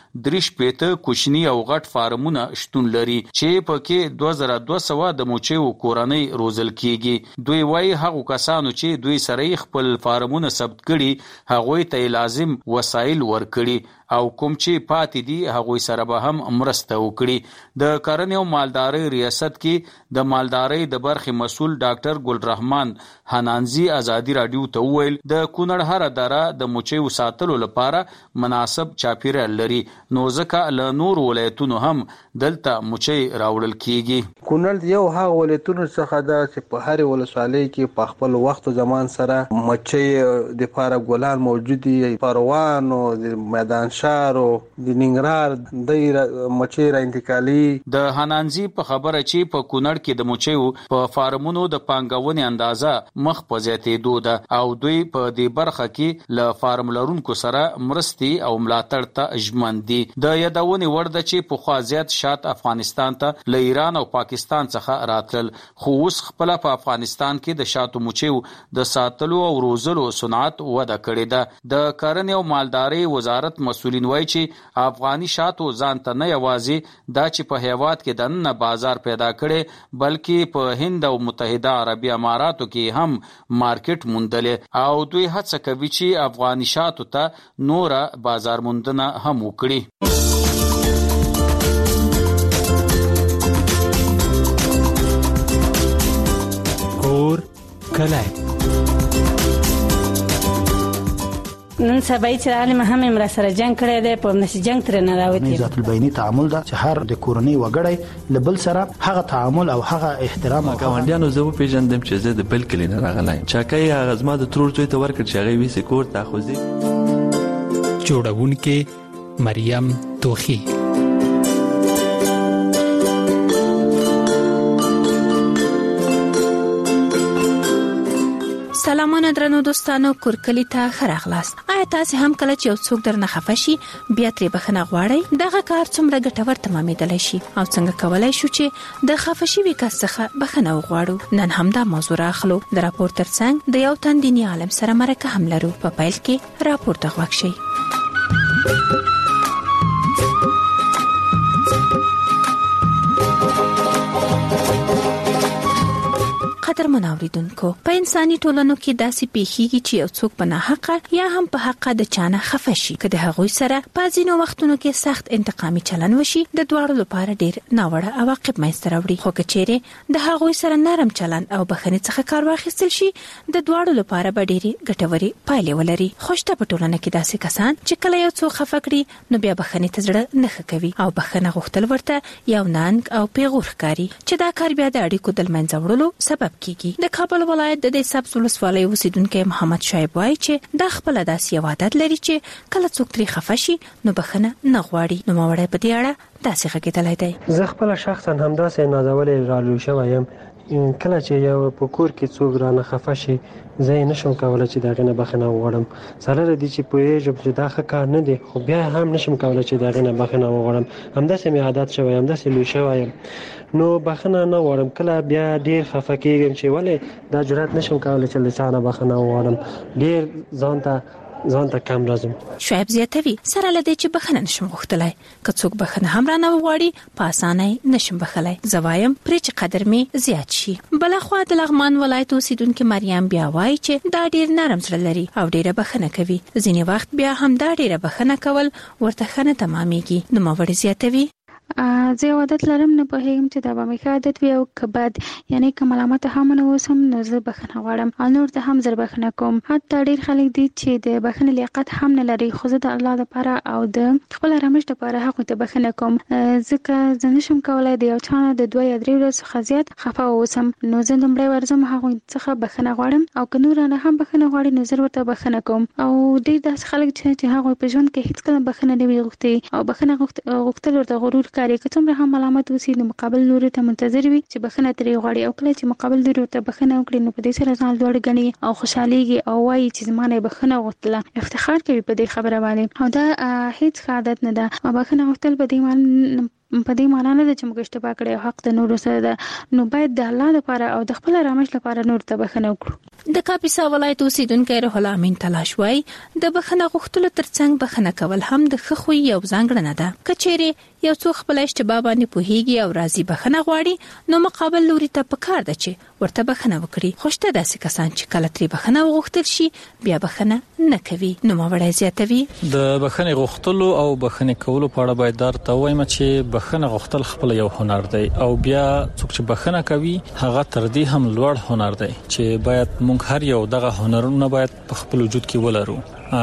شپږ کوچني او غټ فارمونه شتون لري چې پکې دوه زره دوه سوه د موچیو کورنۍ روزل کیږي. دوی وايي هغه کسانو چې دوی سره خپل فارمونه ثبت کړي هغوی ته لازم وسایل ورکړي او کوم چې پاتې دي هغوی سره به هم مرسته وکړي. د کرنې او مالدارۍ ریاست کې د مالدارۍ د برخې مسؤل ډاکټر ګلرحمان حنانزي ازادي رادیو ته وویل د کونړ هره دره د موچیو ساتلو لپاره مناسب چاپیریال لري نو ځکه له نور ولایتونو هم دلته موچي راوړل کیږي. کونړ یو هغه ولایتونو څخه ده چې په هر ولسوالۍ کې په خپل وخت او زمان سره موچي د لپاره ګلان موجود دي. پروانو د میدان شارو د ننګرهار د موچي را انتقالي. د حنانزي په خبره چې په کونړ کې د موچیو په فارمونو د پانګونې اندازه مخ په زیاتېدو ده او دوی په دې برخه کې له فارم لرونکو سره مرستې او ملاتړ ته ژمن دي. د یادونې وړ ده چې پخوا زیات شات افغانستان ته له ایران او پاکستان څخه راتلل خو اوس خپل په افغانستان کې د شاتو موچیو د ساتلو او روزلو صنعت وده کړې ده. د کرنې او مالدارۍ وزارت مسؤلین وایي چې افغاني شاتو ځان ته نه یوازې دا چې په هیواد کې د نن بازار پیدا کړي بلکې په هند او متحده عربي اماراتو کې هم مارکیټ موندلې او دوی هڅه کوي چې افغاني شاتو ته نور بازار موندنه هم وکړي. کور کلای نن سبا چې عالم هم امر سره جنگ کړی دی په نس جنگ تر نه راوتی. ذات البینی تعامل دا چې هر د کورنۍ وګړی لبل سره هغه تعامل او هغه احترام او ګاونډیانو زه په پیژندم چې زه د بل کلی نه راغلایم. چاکای هغه زما د ترور زوی ته ورکړ چې هغه وی سکور تاخذي. جوړونکې مریم توخی. سلامونه درنو دوستانو کورکلی ته خراغلاست. آیا تاسو هم کله چې یو څوک درنه خفه شي بیا ترې بخښنه غواړئ؟ دغه کار څومره ګټور تمامېدلی شي او څنګه کولای شو چې د خفه شوي کس څخه بخښنه وغواړو؟ نن هم دا موضوع راخلو. د راپور ترڅنګ د یو تن دیني عالم سره مرکه هم لرو. په پیل کې راپور ته غوږ شئ. قدرمن اوریدونکو، په انساني ټولنو کې داسې پیښیږي چې یو څوک په ناحقه یا هم په حق د چانه خفه شي. که د هغوی سره په ځینو وختونو کې سخت انتقامي چلن وشي د دواړو لپاره ډیر ناوړه عواقب منځته راوړي. خو که چیرې د هغوی سره نرم چلن او بخښنې څخه کار واخیستل شي د دواړو لپاره به ډیرې ګټورې پایلې ولري. خو شته په ټولنه کې داسې کسان چې کله یو څوک خفه کړي نو بیا بخښنې ته زړه نه ښه کوي او بخښنه غوښتل ورته یو ننګ او پیغور ښکاري چې دا کار بیا د اړیکو د له منځه وړلو سبب کیږي. د کابل ولایت د سبز ولسوالۍ اوسیدونکو محمد شایب وایي چې د خپل داسې یو عادت لري چې کله څوک ترې خفه شي نو بخښنه نه غواړي. نو ماوړی په دې اړه داسې غږېدلی دی. زه خپل شخصا همداسې نازولې رالو شوی یم. کله چې یو په کور کې څوک رانه خفه شي زه یې نشم کولی چې د هغې نه بخښنه وغواړم. ضرره دي چې پوهېږم چې دا ښه کار نه دی خو بیا هم نشم کولی چې د هغې نه بخښنه وغواړم. همداسې مې عادت شوی یم، همداسې لوی شوی یم نو بخښنه نه غواړم. کله بیا ډېر خفه کېږم چې ولې دا جرأت نشم کولی چې له چا نه بخښنه وغواړم. ډېر ځان ته ځان ته کم راځم. شعیب زیاتوي سره لدی چې بخښنه نشم غوښتلای. که څوک بخښنه هم رانه وغواړي په اسانۍ نشم بخښلای. زه وایم پرې چې قدر مې زیات شي. بلخوا د لغمان ولایت اوسیدونکې مریم بیا وایي چې دا ډیر نرم زړه لري او ډیره بخښنه کوي. ځینې وخت بیا هم دا ډیره بخښنه کول ورته ښه نه تمامېږي. نوموړې زیاتوي زه یو عادت لرم، نه پوهېږم چې دا به مې ښه عادت وي او که بد، یعنې که ملامته هم نه اوسم نو زه بخښنه غواړم او نور ته هم زر بخښنه کوم. حتی ډېر خلک دي چې د بخښنې لیاقت هم نه لري خو زه د الله دپاره او د خپل آرامش دپاره هغوی ته بخښنه کوم. ځکه زه نشم کولی د یو چا نه د دوه یا درې ورځو څخه زیات خفه واوسم. نو زه لومړی ورځم هغوی څخه بخښنه غواړم او که نور رانه هم بخښنه غواړي نو زه ورته بخښنه کوم. او ډېر داسې خلک چې هغوی په ژوند کې هېڅکله بخښنه نه وي غوښتې او بخښنه غوښتل ورته غرور کاري. که څومره هم ملامت اوسي نو مقابل لوري ته منتظر وي چې بخښنه ترې غواړي او کله چې مقابل لوري ورته بخښنه وکړي نو په دې سره ځان لوړ ګڼي او خوشحالېږي او وایي چې زما نه بخښنه غوښتله، افتخار کوي په دې خبره باندې. او دا هیڅ ښه عادت نه ده. بخښنه غوښتل په دې معنی په دې معنی نه ده چې موږ اشتباه کړی او حق د نور سره ده، نو باید د الله لپاره او د خپل رامش لپاره نور ته بخښنه وکړو. د کاپیسا ولایت اوسیدونکو روح الله امین تلاش وای د بخښنه غوښتلو ترڅنګ بخښنه کول هم د خخوی یو ځانګړنه ده. کچېری یو څوک خپل اشتباه باندې پوهیږي او راضي بخښنه غواړي نو مقابل لوري ته پکار ده چې ورته بخښنه وکړي. خوشته داسې کسان چې کله تری بخښنه وغوښتل شي بیا بخښنه نه کوي. نو مړی زیاتوي د بخښنې غوښتلو او بخښنې کولو په اړه باید درته وایم چې بخښنه غوښتل خپل یو هنر دی او بیا څوک چې بخښنه کوي هغه تر دې هم لوړ هنر دی چې باید موږ هر یو دغه هنرونه باید په خپل وجود کې ولرو.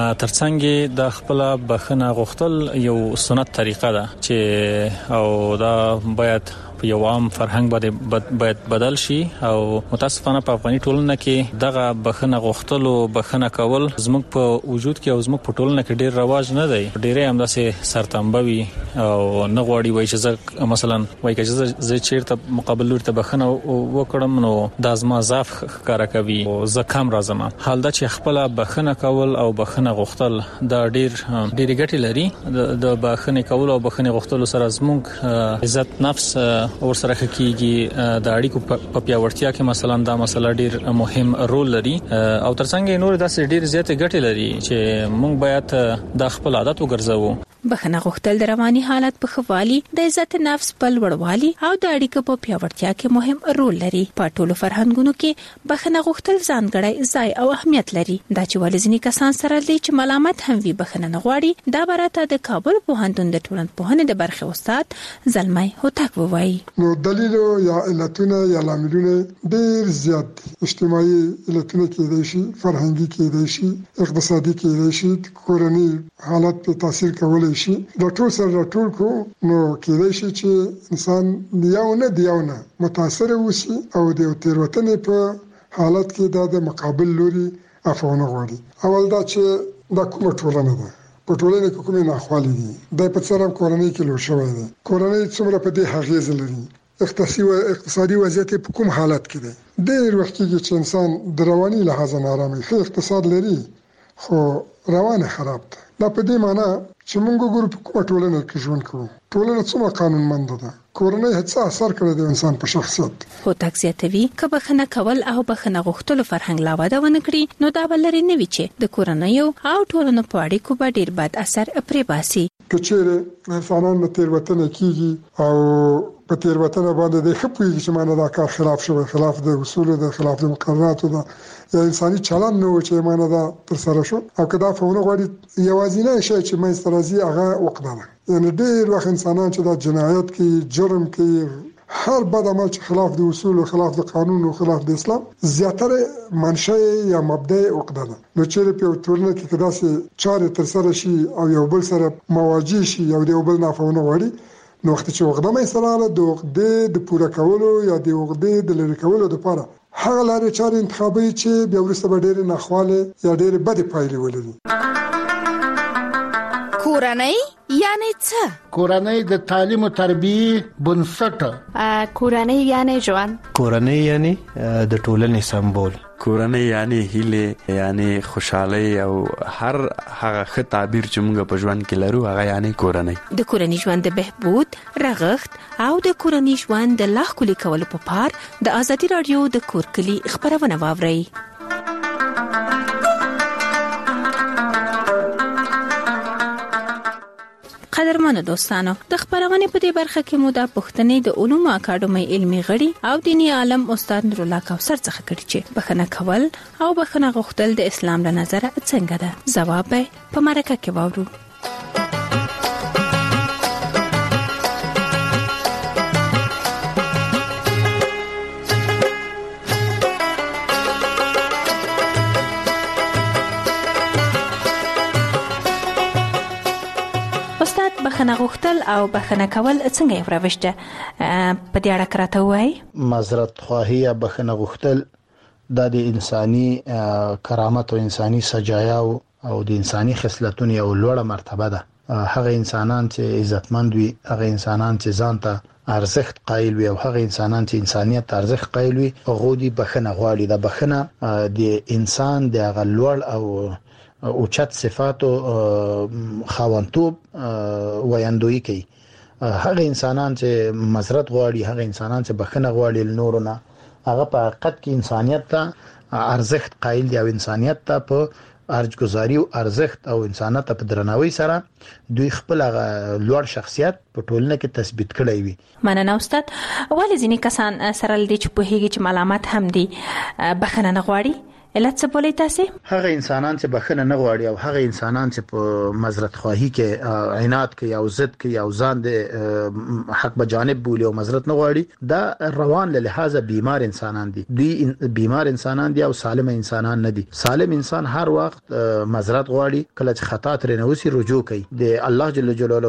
ترڅنګ د خپل بخښنه غوښتل یو سنت طریقه ده چې او دا باید په یو عام فرهنګ باندې باید بدل شي او متاسفانه په افغاني ټولنه کې دغه بخښنه غوښتل او بخښنه کول زموږ په وجود کې او زموږ په ټولنه کې ډیر رواج نه دی. ډیرې همداسې سرتنبوي او نه غواړي وای چې زه مثلا وای چې زه چیرته مقابل لور ته بخښنه وکړم نو د ازما ضعف ښکارا کوي او زه کم راځم. حال دا چې خپل بخښنه کول او بخښنه غوښتل دا ډیر ډیر ګټې لري. د بخښنې کول او بخښنې غوښتل سره زموږ عزت نفس اور سره کېږي. د اړیکو په پیاوړتیا کې مثلا دا مسله ډیر مهم رول لري او ترڅنګ نور داسې ډیر زیاتې ګټې لري چې موږ باید د خپل عادت وګرځوو. بخښنه غوښتل د رواني حالت په خوالي د عزت نفس په لوړوالي او د اړیکو په پیاوړتیا کې مهم رول لري. په ټولو فرهنګونو کې بخښنه غوښتل ځانګړی ځای او اهمیت لري. دا چې ولځنی کسان سره دي چې ملامت هم وي بخښنه نه غواړي. دا براته د کابل پوهنتون د ټولنپوهنې د برخې استاد زلمي هوتک ووایي. نو دلیل یا علتونه یا لاملونه ډیر زیات دي. اجتماعي علتونه کېدای شي، فرهنګي کېدای شي، اقتصادي کېدای شي، کورنۍ حالت په تاثیر کولای شي. دا ټول سره ټول کو نو کېدای شي چې انسان یو نه دیو نه متاثر وشي او د تیروتنې په حالت کې د مقابل لوري عفونه غواړي. اول دا چې دا کومه ټولنه ده، په ټولنه کې کومه ناخوالي دي، د په څرم کورنۍ کې لور شوی دی، کورنۍ څومره په دې حغیز لري، اقتصادي و اقتصادي وضعیت په کوم حالت کې دی. ډېر وخت کې چې انسان د رواني لحاظ نارامي، ښه اقتصاد لري خو روانه خراب ده. دا په دې معنی چې موږ ګورو په کومه ټولنه کې ژوند کوو، ټولنه څومره قانونمند ده، کورنۍ هڅه اثر کړی د انسان په شخصیت. هو تکزیاتوي که بخښنه کول او بخښنه غوښتلو فرهنګ لا وده ونه کړي نو دا بلري نه وي چې د کورنۍ او ټولنو په اړیکو به ډیر بد اثر پرې باسي. کچېره انسانانو تیروتنه کیږي او په تیروتنه باندې د خپوي چې معنی دا کار خلاف شوی، خلاف د اصولو د خلاف د مقرراتو د یا انساني چلند نو چې معنی دا تر سره شو او کدا فونه غواړي یوازینه شی چې مې سترازي هغه وقدانه. یعنی ډېر وخت انسانان چې دا جنایت کوي، جرم کوي، هر بد عمل چې خلاف د اصول او خلاف د قانون او خلاف د اسلام زیاتره منشأ یا مبدا وقدانه. نو چې په ټولنه کې کدا سي چارې تر سره شي او یو بل سره مواجه شي او یو بل نه فونه غواړي نو وخت چې وګړه مې سره د وګړه د پوره کولو یا د وګړه د لری کولو لپاره هغه لارې چارې انتخابي چې بیا ورسته به ډېر ناخواله یا ډېر بد پایلې ولري. کورنۍ یعنی څه؟ کورنۍ د تعلیم او تربیه بنسټ. کورنۍ یعنی ژوند. کورنۍ یعنی د ټولنې سمبول. کورنۍ یعنی هیله، یعنی خوشحالي او هر هغه ښه تعبیر چې موږ په ژوند کې لرو هغه یعنی کورنۍ. د کورنۍ ژوند د بهبود، رغښت او د کورنۍ ژوند د لا ښکلي کولو په پار د ازادي رادیو د کور کلی خبرونه واورئ. قدرمنو دوستانو، د خبرونه په دې برخه کې مو د پښتنې د علومو اکاډمي علمي غړي او دیني عالم استاد نور الله کوثر څخه کړي چې بخښنه کول او بخښنه غوښتل د اسلام له نظره څنګه ده. ځواب په مرکه کې واورو. بخښنه غوښتل او بخښنه کول څنګه یو روش ده؟ په دې اړه راته وایي. معذرت خواهی یا بخښنه غوښتل د انساني کرامت او انساني سجایا او د انساني خصلتونو یو لوړه مرتبه ده. هغه انسانان چې عزتمند وي، هغه انسانان چې ځان ته ارزښت قایل وي او هغه انسانان چې انسانيت ارزښت قایل وي هغه دي بخښنه غواړي. د بخښنه د انسان د هغه لوړ او او چت صفاتو خاونتوب ویاندوی کوي هغه انسانان چې معذرت غواړي، هغه انسانان چې بخښنه غواړي نورونه، هغه په حقیقت کې انسانيت ته ارزښت قایل دي او انسانيت ته په ارزګزاري او ارزښت او انسانيت په درناوي سره دوی خپل لوړ شخصیت په ټولنه کې تثبیت کړی وي. مننه استاد. ولې ځینې کسان سره لدی چې په هیڅ چې ملامت هم دي بخښنه نه غواړي؟ علت څه بولې تاسو؟ هغه انسانان چې بخښنه نه غواړي او هغه انسانان چې په معذرت خواهی کې عنایت کوي او ضد کوي او ځان د حق به جانب بولي او معذرت نه غواړي، دا روان له لحاظه بیمار انسانان دي. دوی بیمار انسانان دي او سالم انسانان نه دي. سالم انسان هر وخت معذرت غواړي، کله چې خطا ترې نه وسی رجوع کوي. د الله جل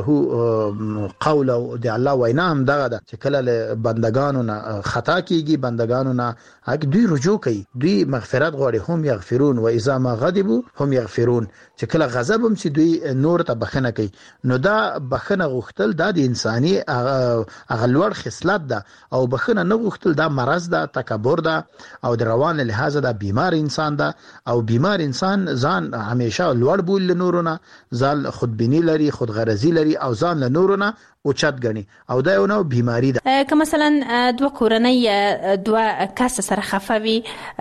جلاله قول او د الله وینا هم دغه ده چې کله له بندگانو نه خطا کیږي، بندگانو نه هغه دوی رجوع کوي، دوی مغفرت غواړي. هم یغفرون و اذا ما غضبوا هم یغفرون، چې کله غضب هم چې دوی نور ته بخنه کوي. نو دا بخنه غوښتل دا د انساني اغلوړ خصلت ده او بخنه نه غوښتل دا مرض ده، تکبر ده او د روان لحاظه دا بیمار انسان ده. او بیمار انسان ځان همیشه لوړ بول نورونه، ځان خودبینی لري، خودغرضی لري او ځان له نورونه او چت غني او دا یو نو بیماری ده. که مثلا دوه کورنۍ دوه کس سره خفوي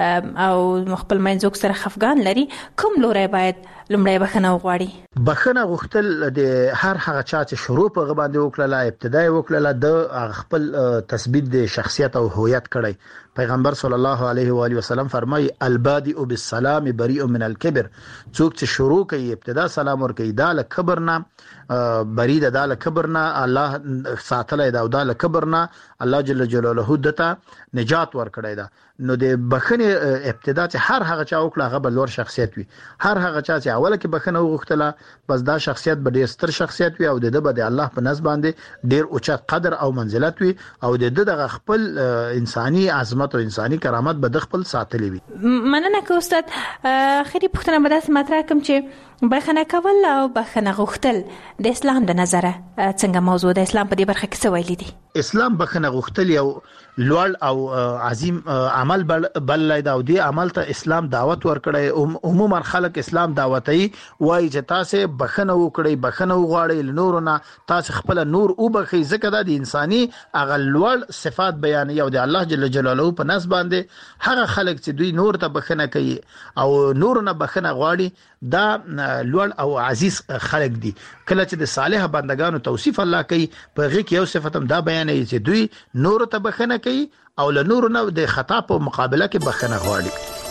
او خپل منځوک سره خفګان لري، کوم لوري باید لمړی بخنه وغواړي؟ بخنه غوښتل د هر هغه چا چې شروع په غباندې وکړه، ابتدای وکړه، د خپل تثبیت د شخصیت او هویت کړی. پیغمبر صلی الله علیه و آله وسلم فرمایي البادئ بالسلام بریء من الكبر، څوک چې شروع کوي ابتدا سلام ور کوي دا له کبر نه بری ده، دا له کبر نه الله ساتلای دا او دا له کبر نه الله جل جلاله دته نجات ور کړی دا. نو د بخنه ابتدا چې هر هغه چا وکړه هغه بلور شخصیت وي. هر هغه چا چې اوله کې بخنه وغوښتله بس دا شخصیت به ډیر ستر شخصیت وي او د د به الله په نس باندې ډیر اوچت قدر او منزلت وي او د دغه خپل انساني عظمت او انساني کرامت به د خپل ساتلې وي. مننه که استاد. اخري پوښتنه به تاسو مطرح کوم چې بخنه کول او بخنه غوښتل د اسلام د نظره څنګه موضوع د اسلام په دې برخه کې څه ویلي دي؟ اسلام بخنه غوښتل یو لوړ او عظیم عمل بل دی او دې عمل ته اسلام دعوت ورکړي. عموما خلک اسلام دعوتي وایي چې تاسو بخنه وکړئ، بخنه وغواړئ لنورونه، تاسو خپل نور او بخي، ځکه دا د انساني اغلوړ صفات بیانوي او د الله جل جلاله په نس باندې هغه خلک چې دوی نور ته بخنه کوي او نورونه بخنه غواړي دا لوړ او عزیز خلق دي. کله چې د صالح بندگانو توصیف الله کوي په هغه کې یو صفت هم دا بیانوي چې دوی نور ته بخنه کوي او له نور نه د خطا په مقابله کې بخنه غواړي.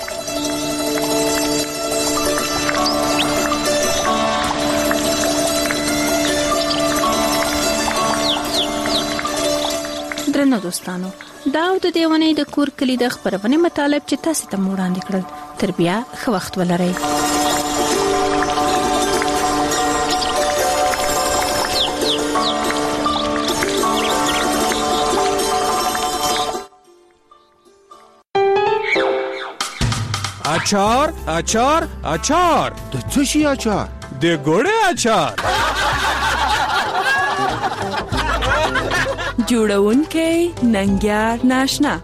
درنو دوستانو، دا د دیوانې د کور کلی د خبرونه مطالب چې تاسو ته وړاندې کړل. تر بیا ښه وخت ولرئ. اچار اچار اچار د څه شي اچار؟ د ګوړې اچار. جوړونکې ننګیار ناشنا.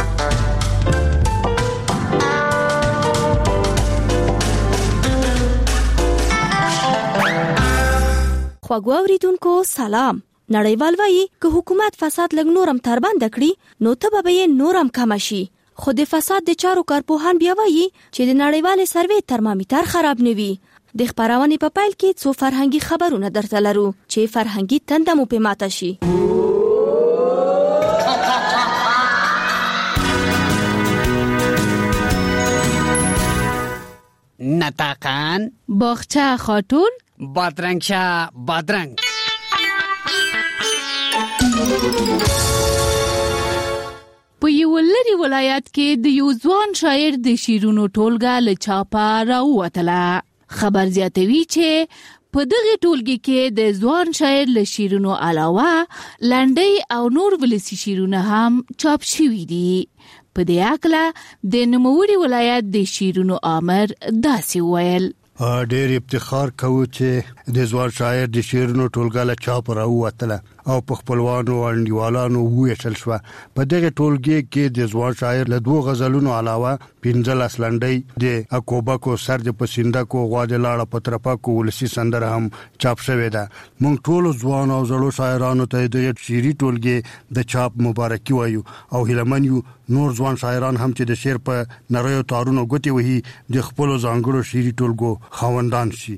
خواږه اوریدونکو سلام. نړیوال وایي که حکومت فساد لګ نورم تر باندې کړي نو ته به یې نورم کم شي. خو د فساد د چارو کارپوهان بیا وایي چې د نړیوال سروې ترمامیټر خراب نه وي. د خبرونه په پایل کې څو فرهنګي خبرونه درته لرو چې فرهنګي تنده مو په ماته شي. نتاقان باغچه خاتون بادرنگشه بادرنگ. په یو لري ولایت کې د یو ځوان شاعر د شیرونو ټولګه له چاپه راووتله. خبر زیاتوي چې په دغه ټولګه کې د ځوان شاعر له شیرونو علاوه لنډۍ او نور ولسی شیرونه هم چاپ شوي دي. په دې اړه د نوموړي ولایت د شیرونو امر داسې ویل: ډېر افتخار کوو چې د ځوان شاعر د شیرونو ټولګه له چاپ راووتله او په خپلوانو او انډیوالانو وېشل شو. په دغه ټولګي کې د ځوان شاعر له دوه غزلونو علاوه پنځه لاس لنډۍ د اکوبکو سر د پسینده کو غوا د لاړه پترپا کو ولسی سندره هم چاپ شوې ده. موږ ټول ځوان او زړو شاعرانو ته د شعري ټولګي د چاپ مبارکي وایو او هیلمن یو نور ځوان شاعران هم چې د شعر په نریو تارونو ګوتې وهي د خپل ځانګړو شعري ټولګو خاوندان شي.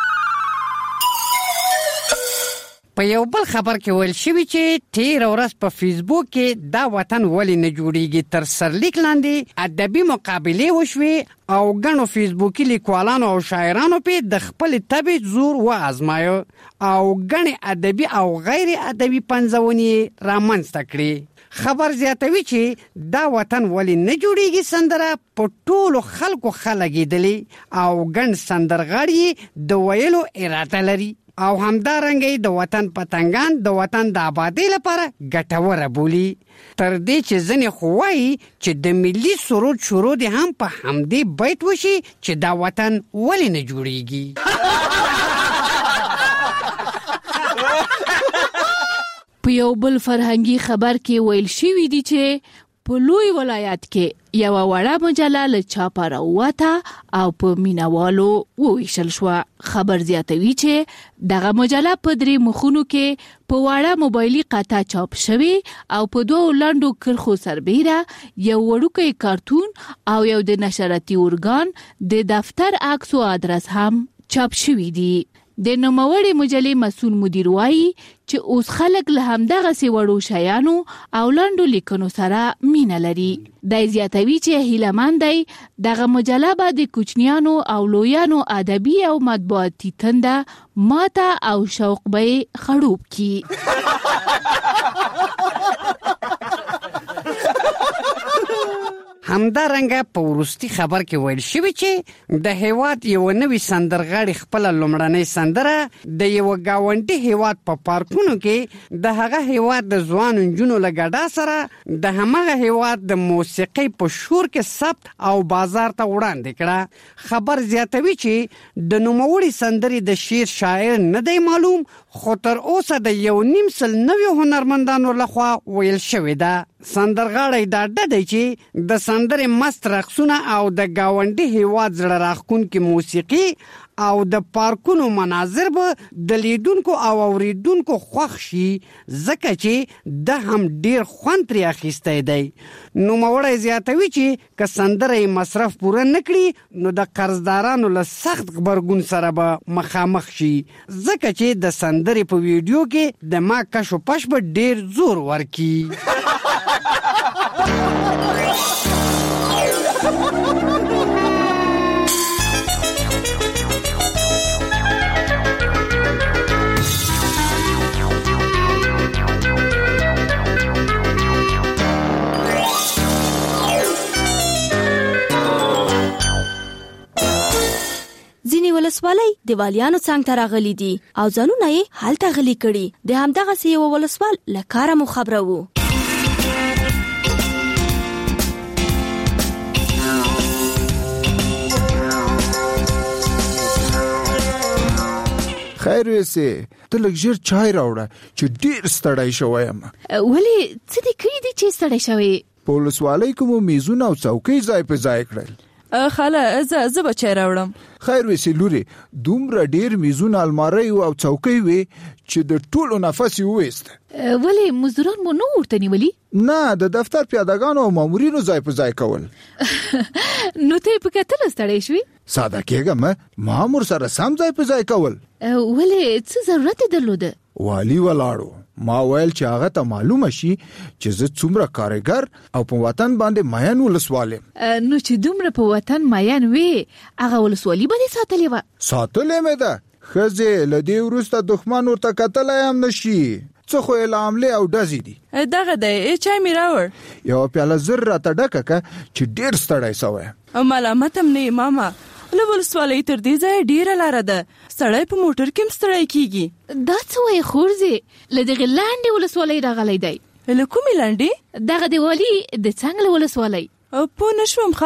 په یو بل خبر کې ویل شوی چې تیر ورځ په فیسبوک کې دا وطن ولې نه جوړیږي تر سرلیک لاندې ادبي مقابله وشوي او غنو فیسبوکي لیکوالانو او شاعرانو په د خپل طبع زور و ازمایو او غني ادبي او غیر ادبي پنځونی رامنځته کړي. خبر زیاتوي چې دا وطن ولې نه جوړیږي سندره په ټولو خلکو خلګیدلی او غن سندرغاړي د ویلو اراده لري او همدارنګه د وطن پتنګان د وطن د آبادی لپاره ګټوره بولی. تر دې چې ځنې خوایي چې د ملي سرود شروع دي هم په همدې بیت وشي چې دا وطن ولې نه جوړیږي. په یو بل فرهنګي خبر کې ویل شوی دی چې په لوی ولایت کې یو وړه مجله له چاپه راووته او په مینوالو وویشل شوه. خبر زیاتوي چې دغه مجله په درې مخونو کې په وړه موبایلي قطعه چاپ شوی او په دوه لنډو کرښو سربیره یو وړوکی کارتون او یو د نشراتي ارګان د دفتر عکس او ادرس هم چاپ شوی دی. د نوموړې مجلې مسؤل مدیر وایي چې اوس خلک له همدغه سي وړو شیانو او لنډو لیکنو سره مینه لري. د زیاتوي چې هیلمن دی دغه مجله به د کوچنیانو او لویانو ادبي او مطبوعاتي تنده ماته او شوق به خړوب کی. همدارنګه په وروستي خبر کې ویل شوی چې د هیواد یو نوی سندرغاړي خپل لومړنۍ سندره د یو گاونډي هیواد په پارکونو کې د هغه هیواد د ځوان نجونو لګډا سره د همغه هیواد د موسیقي په شور کې ثبت او بازار ته وړاندې کړه. خبر زیاتوي چې د نوموړي سندرې د شعر شاعر نه دی معلوم خو تر اوسه د یو نیم سل نوي هنرمندانو لخوا ویل شوی ده. سندرغاړی دا ډډه چې د سندرې مست رقصونه او د گاونډي هیواد زړه راښکونکې موسیقي او د پارکونو مناظر به د لیدونکو او اوریدونکو خوښ شي ځکه چې د هم ډیر خوند ترې اخیستی دی. نوموړی زیاتوي چې که سندره یې مصرف پوره نه کړي نو د قرضدارانو له سخت غبرګون سره به مخامخ شي ځکه چې د سندرې په ویډیو کې د ما کش و پش به ډیر زور ورکي. ځینې ولسوالۍ د والیانو څنګ ته راغلي دي او ځانونه یې هلته غلي کړي. د همدغسې یو ولسوال له کاره مو خبره وو. خیر وسه ته لږ ژر چای راوړه چې ډیر ستړی شوی یم. ولې څه دې کړي دي چې ستړی شوی؟ په ولسوالۍ کې مو میزونه او څوکۍ ځای په ځای کړل. خاله زه زه به چای راوړم. خیر وسه لوري دومره ډیر میزونه الماری او څوکۍ وي چې د ټولو نفس یې وېست. ولې مزدوران مو نو ورته نیولي؟ نه د دفتر پیادهګانو او مامورینو ځای په ځای کول. نو ته په کتل ستړی شوی؟ ساده کېږم مامور سره سم ځای په ځای کول. ولې څه ضرورت درلوده؟ والی ولاړو ما ویل چې هغه ته معلومه شي چې زه څومره کارګر او په وطن باندې ماین ولسوالم. نو چې دومره په وطن ماین وې هغه ولسوالي باندې ساتلې وه؟ ساتلې مې ده. ښځې له دې وروسته دښمن ورته کتلی هم نشي څه خو یې له حملې او ډزې دي. دغه دی چای مې راوړ. یوه پیاله زر راته ډکه که چې ډېر ستړی سوی. ملامت هم نه ماما له ولسوالۍ تر دې ځایه ډېره لاره ده. سړی په موټر کې هم ستړی کېږي. دا څه وایې خورځې له دغې لنډې ولسوالۍ راغلی دی. له کومې لنډې؟ دغه د والي د څنګله ولسوالۍ. پوه نه شوم خاله.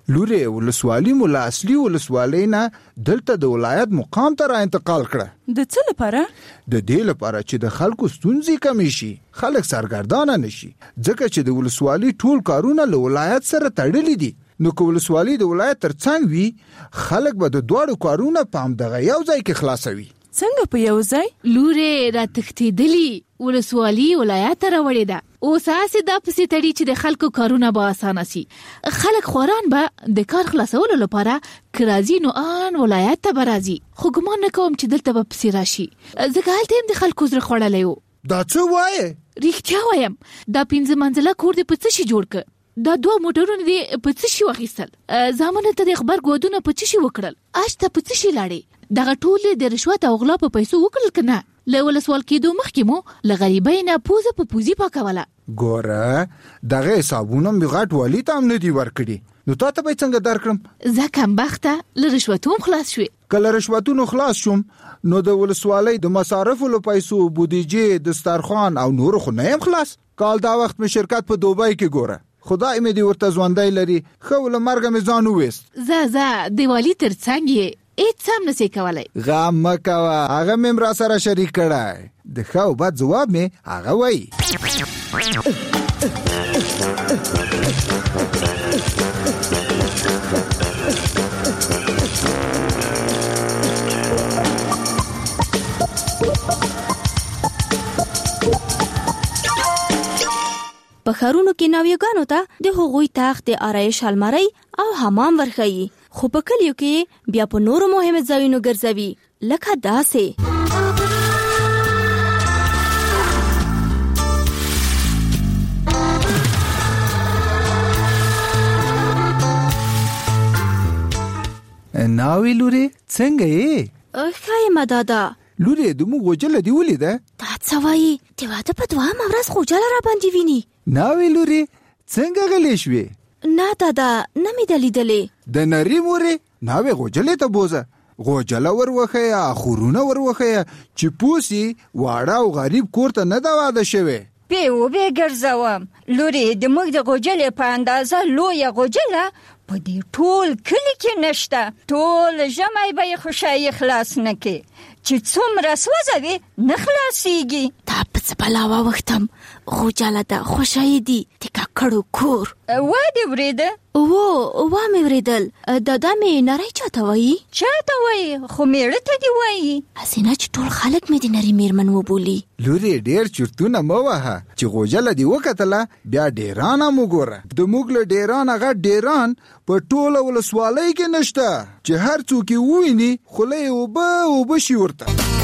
لوري ولسوالي مولا اصلي ولسوالي نه دلته د ولایت مقام ته را انتقال کړه د څه لپاره؟ د دې لپاره چې د خلکو ستونزې کم شي، خلک سرګردانه نشي، ځکه چې د ولسوالي ټول کارونه له ولایت سره تړلي دي. نو که ولسوالي د ولایت ترڅنګ وي، خلک به د دواړو کارونه په همدغه یو ځای کې خلاصوي. څنګه په یو ځای؟ لوري را تختیدلی ولسوالي ولایت راوړې ده. اوس اساس دا پسې تړي چې د خلکو کارونه به اسانه سي. خلک خوران به د کار خلاصولو لپاره کرازي نو ان ولایت ته برازي. خو ګمان نه کوم چې دلته به پسې راشي. ځکه هلته هم د خلکو زړه خوړلی وو. دا څه وایې؟ رښتیا وایم. دا پنځه منزله کور دې په څه شي جوړ کړ؟ دا دوه موټرونه دې په څه شي واخیستل؟ زامنو ته د خبر ګودونه په څه شي وکړل؟ اش ته په څه شي لاړې؟ دغه ټول د رشوت او غلا په پیسو وکړل کنه؟ له ولسوال کېدو مخکې مو له غریبۍ نه پوزه په پوزي پاکوله. ګوره دغه حسابونه مې غټ والي ته هم نه دي ورکړي، نو تا ته به څنګه درکړم؟ زه کمبخته له رشوتو هم خلاص شوې. کله رشوتونو خلاص شوم نو د ولسوالۍ د مصارفو له پیسو، بودیجې، دسترخوان او نور خو نه یم خلاص. کال دا وخت مې شرکت په دوبۍ کې ګوره، خدای مې دې ورته ژوندی لري، ښه له مرګه مې ځان وویست. زه زه دیوالي تر څنګ یې هیڅ هم نسې کولی. غم مه کوه، هغه مې هم را سره شریک کړی. د ښه او بد ځواب مې هغه وایي. په ښارونو کې ناویګانو ته د هغوی تخت، د آرایش المارۍ او حمام ورښیي، خو په کلیو کې بیا په نورو مهمو ځایونو ګرځوي، لکه داسې. ناوی لوري څنګه یې؟ ښه یم دادا. لوري د موږ غوجله دې ولیده؟ دا څه وایي؟ د واده په دوهمه ورځ غوجله را باندې ویني. ناوی لوري څنګه غلی شوې؟ نه دادا، نه مې ده لیدلې. د نري مورې ناوی غوجلې ته بوزه، غوجله وروښیه، خورونه وروښیه چې پوسي واړه او غریب کور ته نه ده واده شوې. بې و بې ګرځوم لوري، د موږ د غوجلې په اندازه لویه غوجله په دې ټول کلي کې نشته. ټول ژمی به یې خوشایي خلاص نه کې، چې څومره سوځوي نه خلاصیږي. دا په څه بلا واوښتم، غوجله ده، خوشایي دي، د ککړو کور. وا دې ورېده؟ و وا مې ورېدل. دادا مې نری چاته وایي؟ چاته وایي؟ خو میړه ته دې وایي. هسې نه چې ټول خلک مې د نري میرمن وبولي. لوري ډېر چرتونه مه وهه، چې غوجله دې وکتله بیا ډېران هم وګوره. د موږ له ډېرانه غټ ډېران په ټوله ولسوالۍ کې نشته، چې هر څوک یې وویني خوله یې اوبه اوبه شي ورته.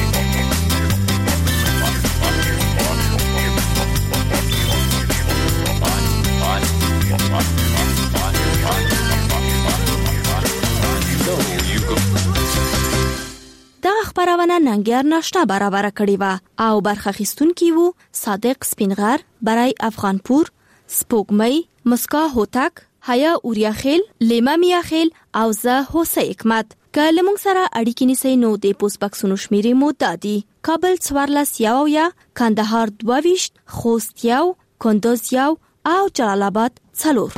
دغه خبرونه ننګیار ناشته برابر کړې وه او برخه اخیستونکي وو صادق سپینغر برای افغانپور، سپوږمۍ، مسکا هوتک، حیا اوریاخیل، لیما میاخیل او زه هوسه حکمت. که له موږ سره اړیکې نیسئ نو د پوسټ بکسونو شمیرې مو دا دي: کابل څوارلس یو اویا، کندهار دوه ویشت، خوست یو، کندوز یو او جلال آباد څلور.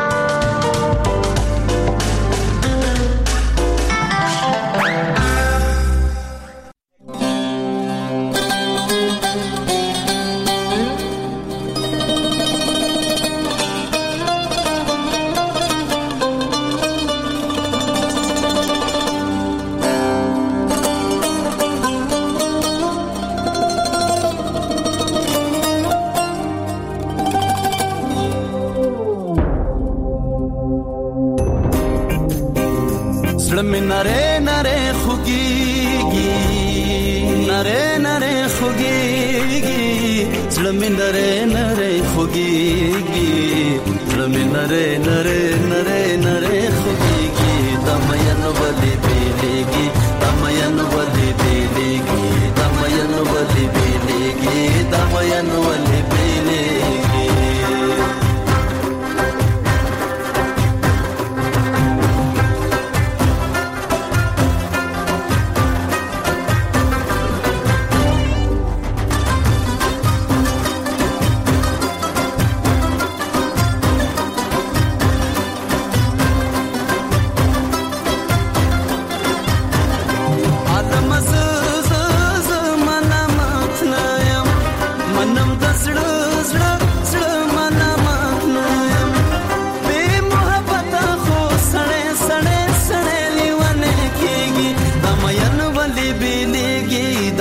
نره نره خوگیگی نره نره خوگیگی زلمی نره نره خوگیگی زلمی نره نره نره نره خوگیگی دمین ولی بیلیگی دمین ولی بیلیگی دمین ولی بیلیگی دمین ولی بیلیگی.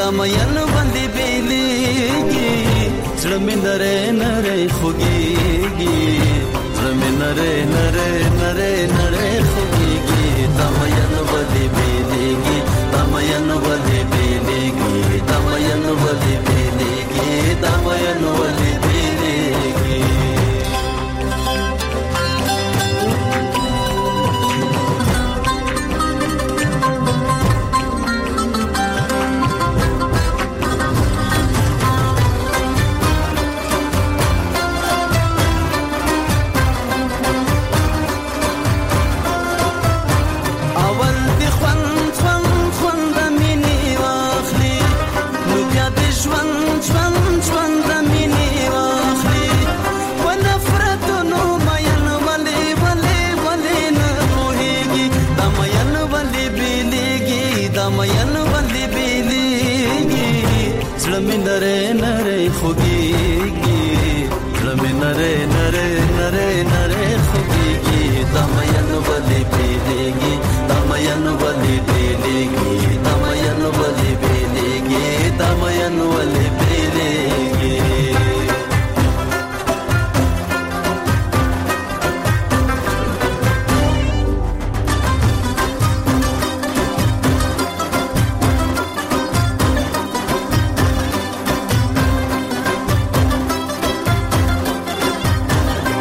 مین باندې بیلیږي زړه مې نری نری خوږیږي زړه مې نری نری نری نری خوږیږي دا مین باندې بیلیږي دا مین باندې بیلیږي دا مین باندې بیلیږي دا مین باندې بیلیږي नरे नरे खुगीगी नरे नरे